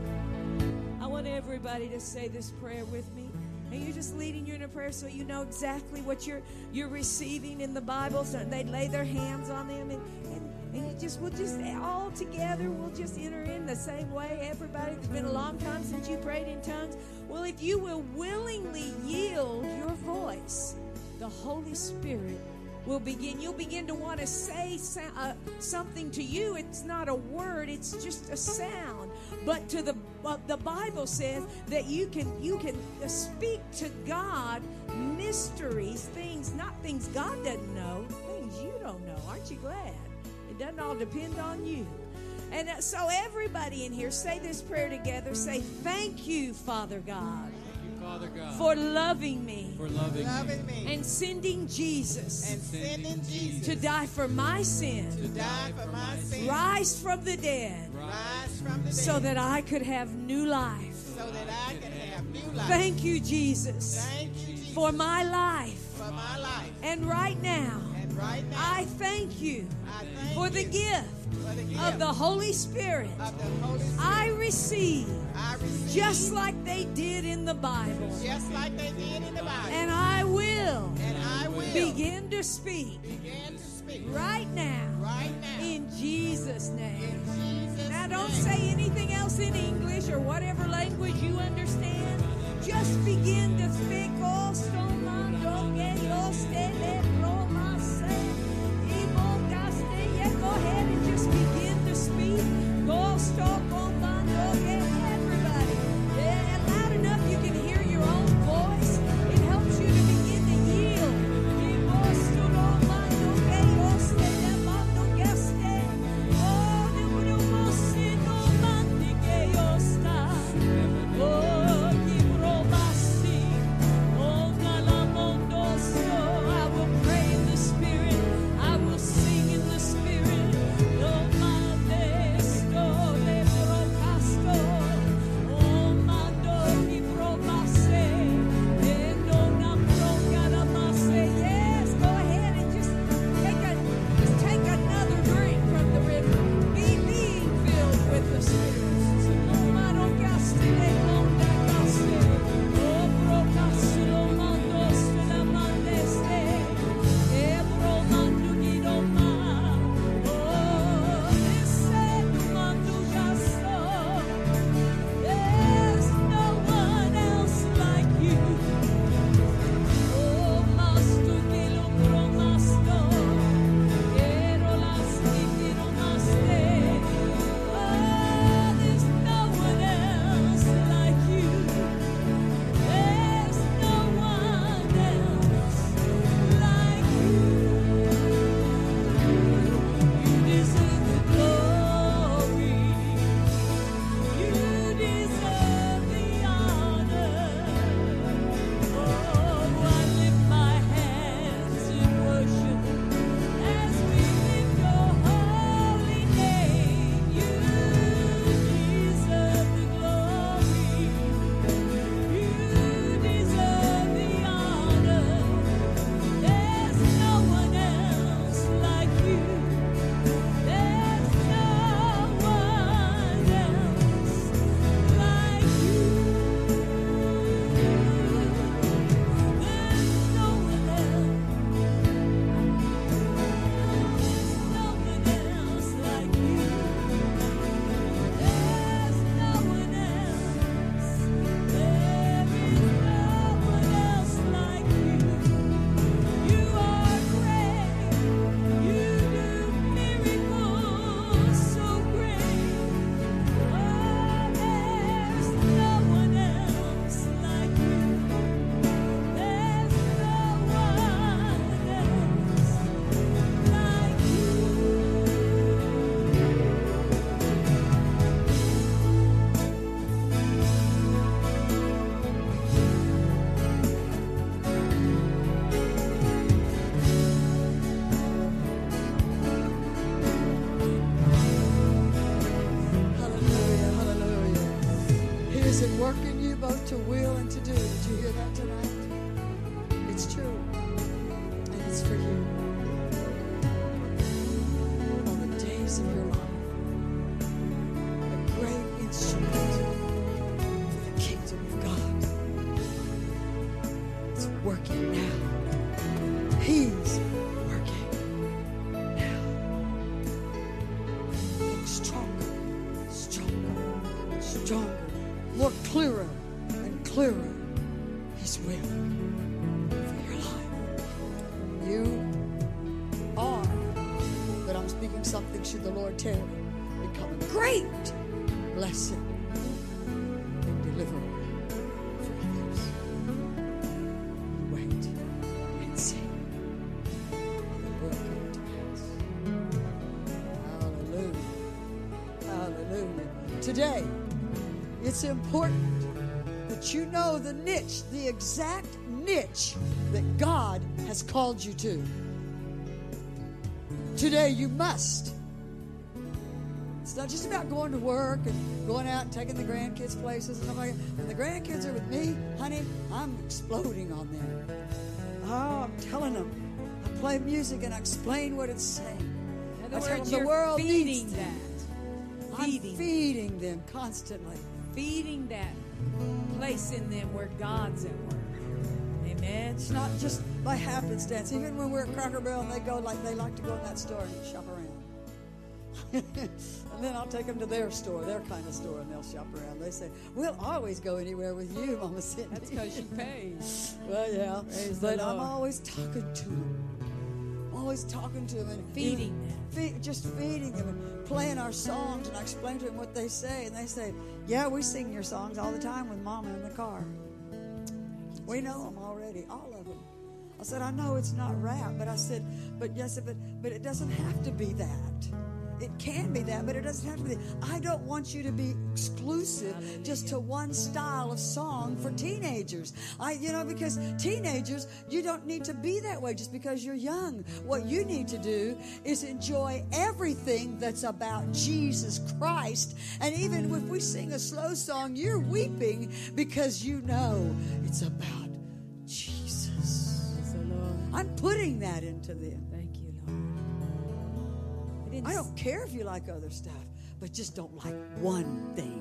you. I want everybody to say this prayer with me. And you're just leading you in a prayer so you know exactly what you're you're receiving in the Bible. So they lay their hands on them, and, and, and you just we'll just all together we'll just enter in the same way. Everybody, it's been a long time since you prayed in tongues. Well, if you will willingly yield your voice, the Holy Spirit will begin. You'll begin to want to say so, uh, something to you. It's not a word; it's just a sound. But to the uh, the Bible says that you can you can uh, speak to God mysteries, things not things God doesn't know, things you don't know. Aren't you glad? It doesn't all depend on you. And uh, so everybody in here, say this prayer together. Say, "Thank you, Father God, Father God, for loving me for loving, loving me, me and sending Jesus and sending Jesus to die for my sin, to die for my sins, rise from the dead, rise from the dead, so that I could have new life. so that I can have new life. Thank you, Jesus, Thank you, Jesus, for my life. for my life. And right now, And right now, I thank you I thank for the you gift for the gift of the Holy Spirit. of the Holy Spirit. I receive I receive just like they did in the Bible. just like they did in the Bible. And I will And I will begin to speak begin to speak right now right now in Jesus' name. in Jesus' Now, don't name. say anything else in English or whatever language you understand. Just begin to speak. Oh, stomando que los telebromase. Ibogaste. Yeah, go ahead and just begin to speak. Go stocomando que everybody. Yeah, loud enough you can hear your own voice. It helps you to begin to yield. Ibostoromando que los telemando gaste. Oh, de bromose no mandi que yo está. Oh, Ibromasi. He's working now. He's working now. Getting stronger, stronger, stronger, more clearer and clearer. His will for your life. You are, but I'm speaking something should the Lord tell you, become a great blessing and deliverer for others. You wait and see. It will come to pass. Hallelujah. Hallelujah. Today, it's important that you know the niche, the exact niche that God has called you to. Today you must. It's not just about going to work and going out and taking the grandkids places and stuff like that. When the grandkids are with me, honey, I'm exploding on them. Oh, I'm telling them. I play music and I explain what it's saying. In I other tell words, them the you're world feeding needs them. that. I'm Feeding. feeding them constantly. Feeding that place in them where God's at work. Amen. It's not just by happenstance. Even when we're at Cracker Barrel and they go like they like to go in that store and shop around. And then I'll take them to their store, their kind of store, and they'll shop around. They say, "We'll always go anywhere with you, Mama Cindy." That's because you paid. Well, yeah, Praise the but I'm Lord. always talking to them. Always talking to them and Feeding them. Feed, just feeding them and playing our songs. And I explain to them what they say, and they say, "Yeah, we sing your songs all the time with Mama in the car. We know them already, all of them." I said, "I know it's not rap, but I said, but yes, but but it doesn't have to be that. It can be that, but it doesn't have to be. I don't want you to be exclusive just to one style of song for teenagers. I, you know, because teenagers, you don't need to be that way just because you're young. What you need to do is enjoy everything that's about Jesus Christ. And even if we sing a slow song, you're weeping because you know it's about Jesus. Praise the Lord. I'm putting that into them. Thank you, Lord. It I don't care if you like other stuff, but just don't like one thing.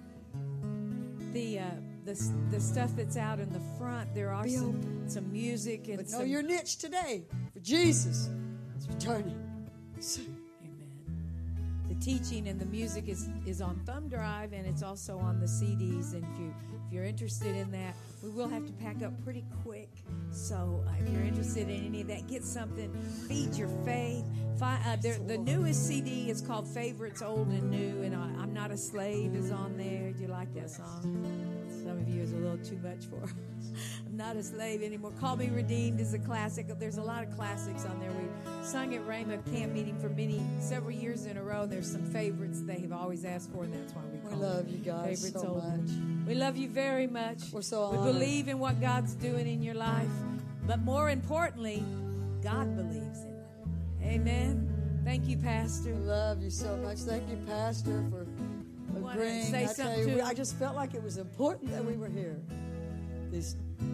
The uh, the s- the stuff that's out in the front. There are Be some, open. some music and But know some. your niche today for Jesus. It's returning soon. Amen. The teaching and the music is, is on thumb drive, and it's also on the C Ds. And if you if you're interested in that, we will have to pack up pretty quick. So uh, if you're interested in any of that, get something. Feed your faith. Fi- uh, there, the newest C D is called Favorites Old and New, and I, I'm Not a Slave is on there. Do you like that song? Some of you is a little too much for. I'm not a slave anymore. Call Me Redeemed is a classic. There's a lot of classics on there. We sung at Rhema camp meeting for many, several years in a row. There's some favorites they have always asked for, and that's why we We call love them you guys Favorites so Old and much. New. We love you very much. We're so We honored. believe in what God's doing in your life, but more importantly, God believes in it. Amen. Thank you, Pastor. I love you so much. Thank you, Pastor, for wanna agreeing. say I tell something you, to we- him? I just felt like it was important that we were here. These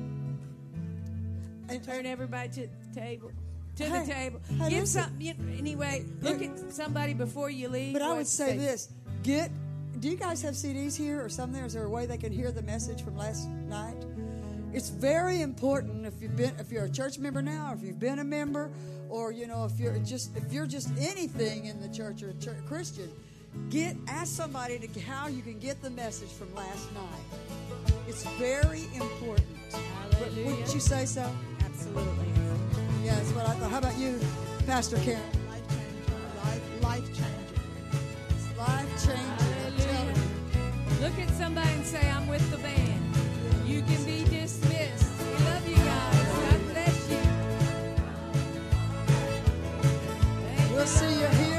and, Turn everybody to the table. To Hey, the table. hey, Get listen. some. you- Anyway, look at somebody before you leave. But I What would say say- this: get. Do you guys have C Ds here or something? Is there a way they can hear the message from last night? It's very important if you've been, if you're a church member now, or if you've been a member, or you know, if you're just, if you're just anything in the church or a church, Christian, get ask somebody to how you can get the message from last night. It's very important. Hallelujah. Wouldn't you say so? Absolutely. Yeah, that's what I thought. How about you, Pastor Karen? Life changing. Life, life changing. It's life changing. I'm telling you. Look at somebody and say, I'm with the band. You can be dismissed. We love you guys. God bless you. Thank We'll you. see you here.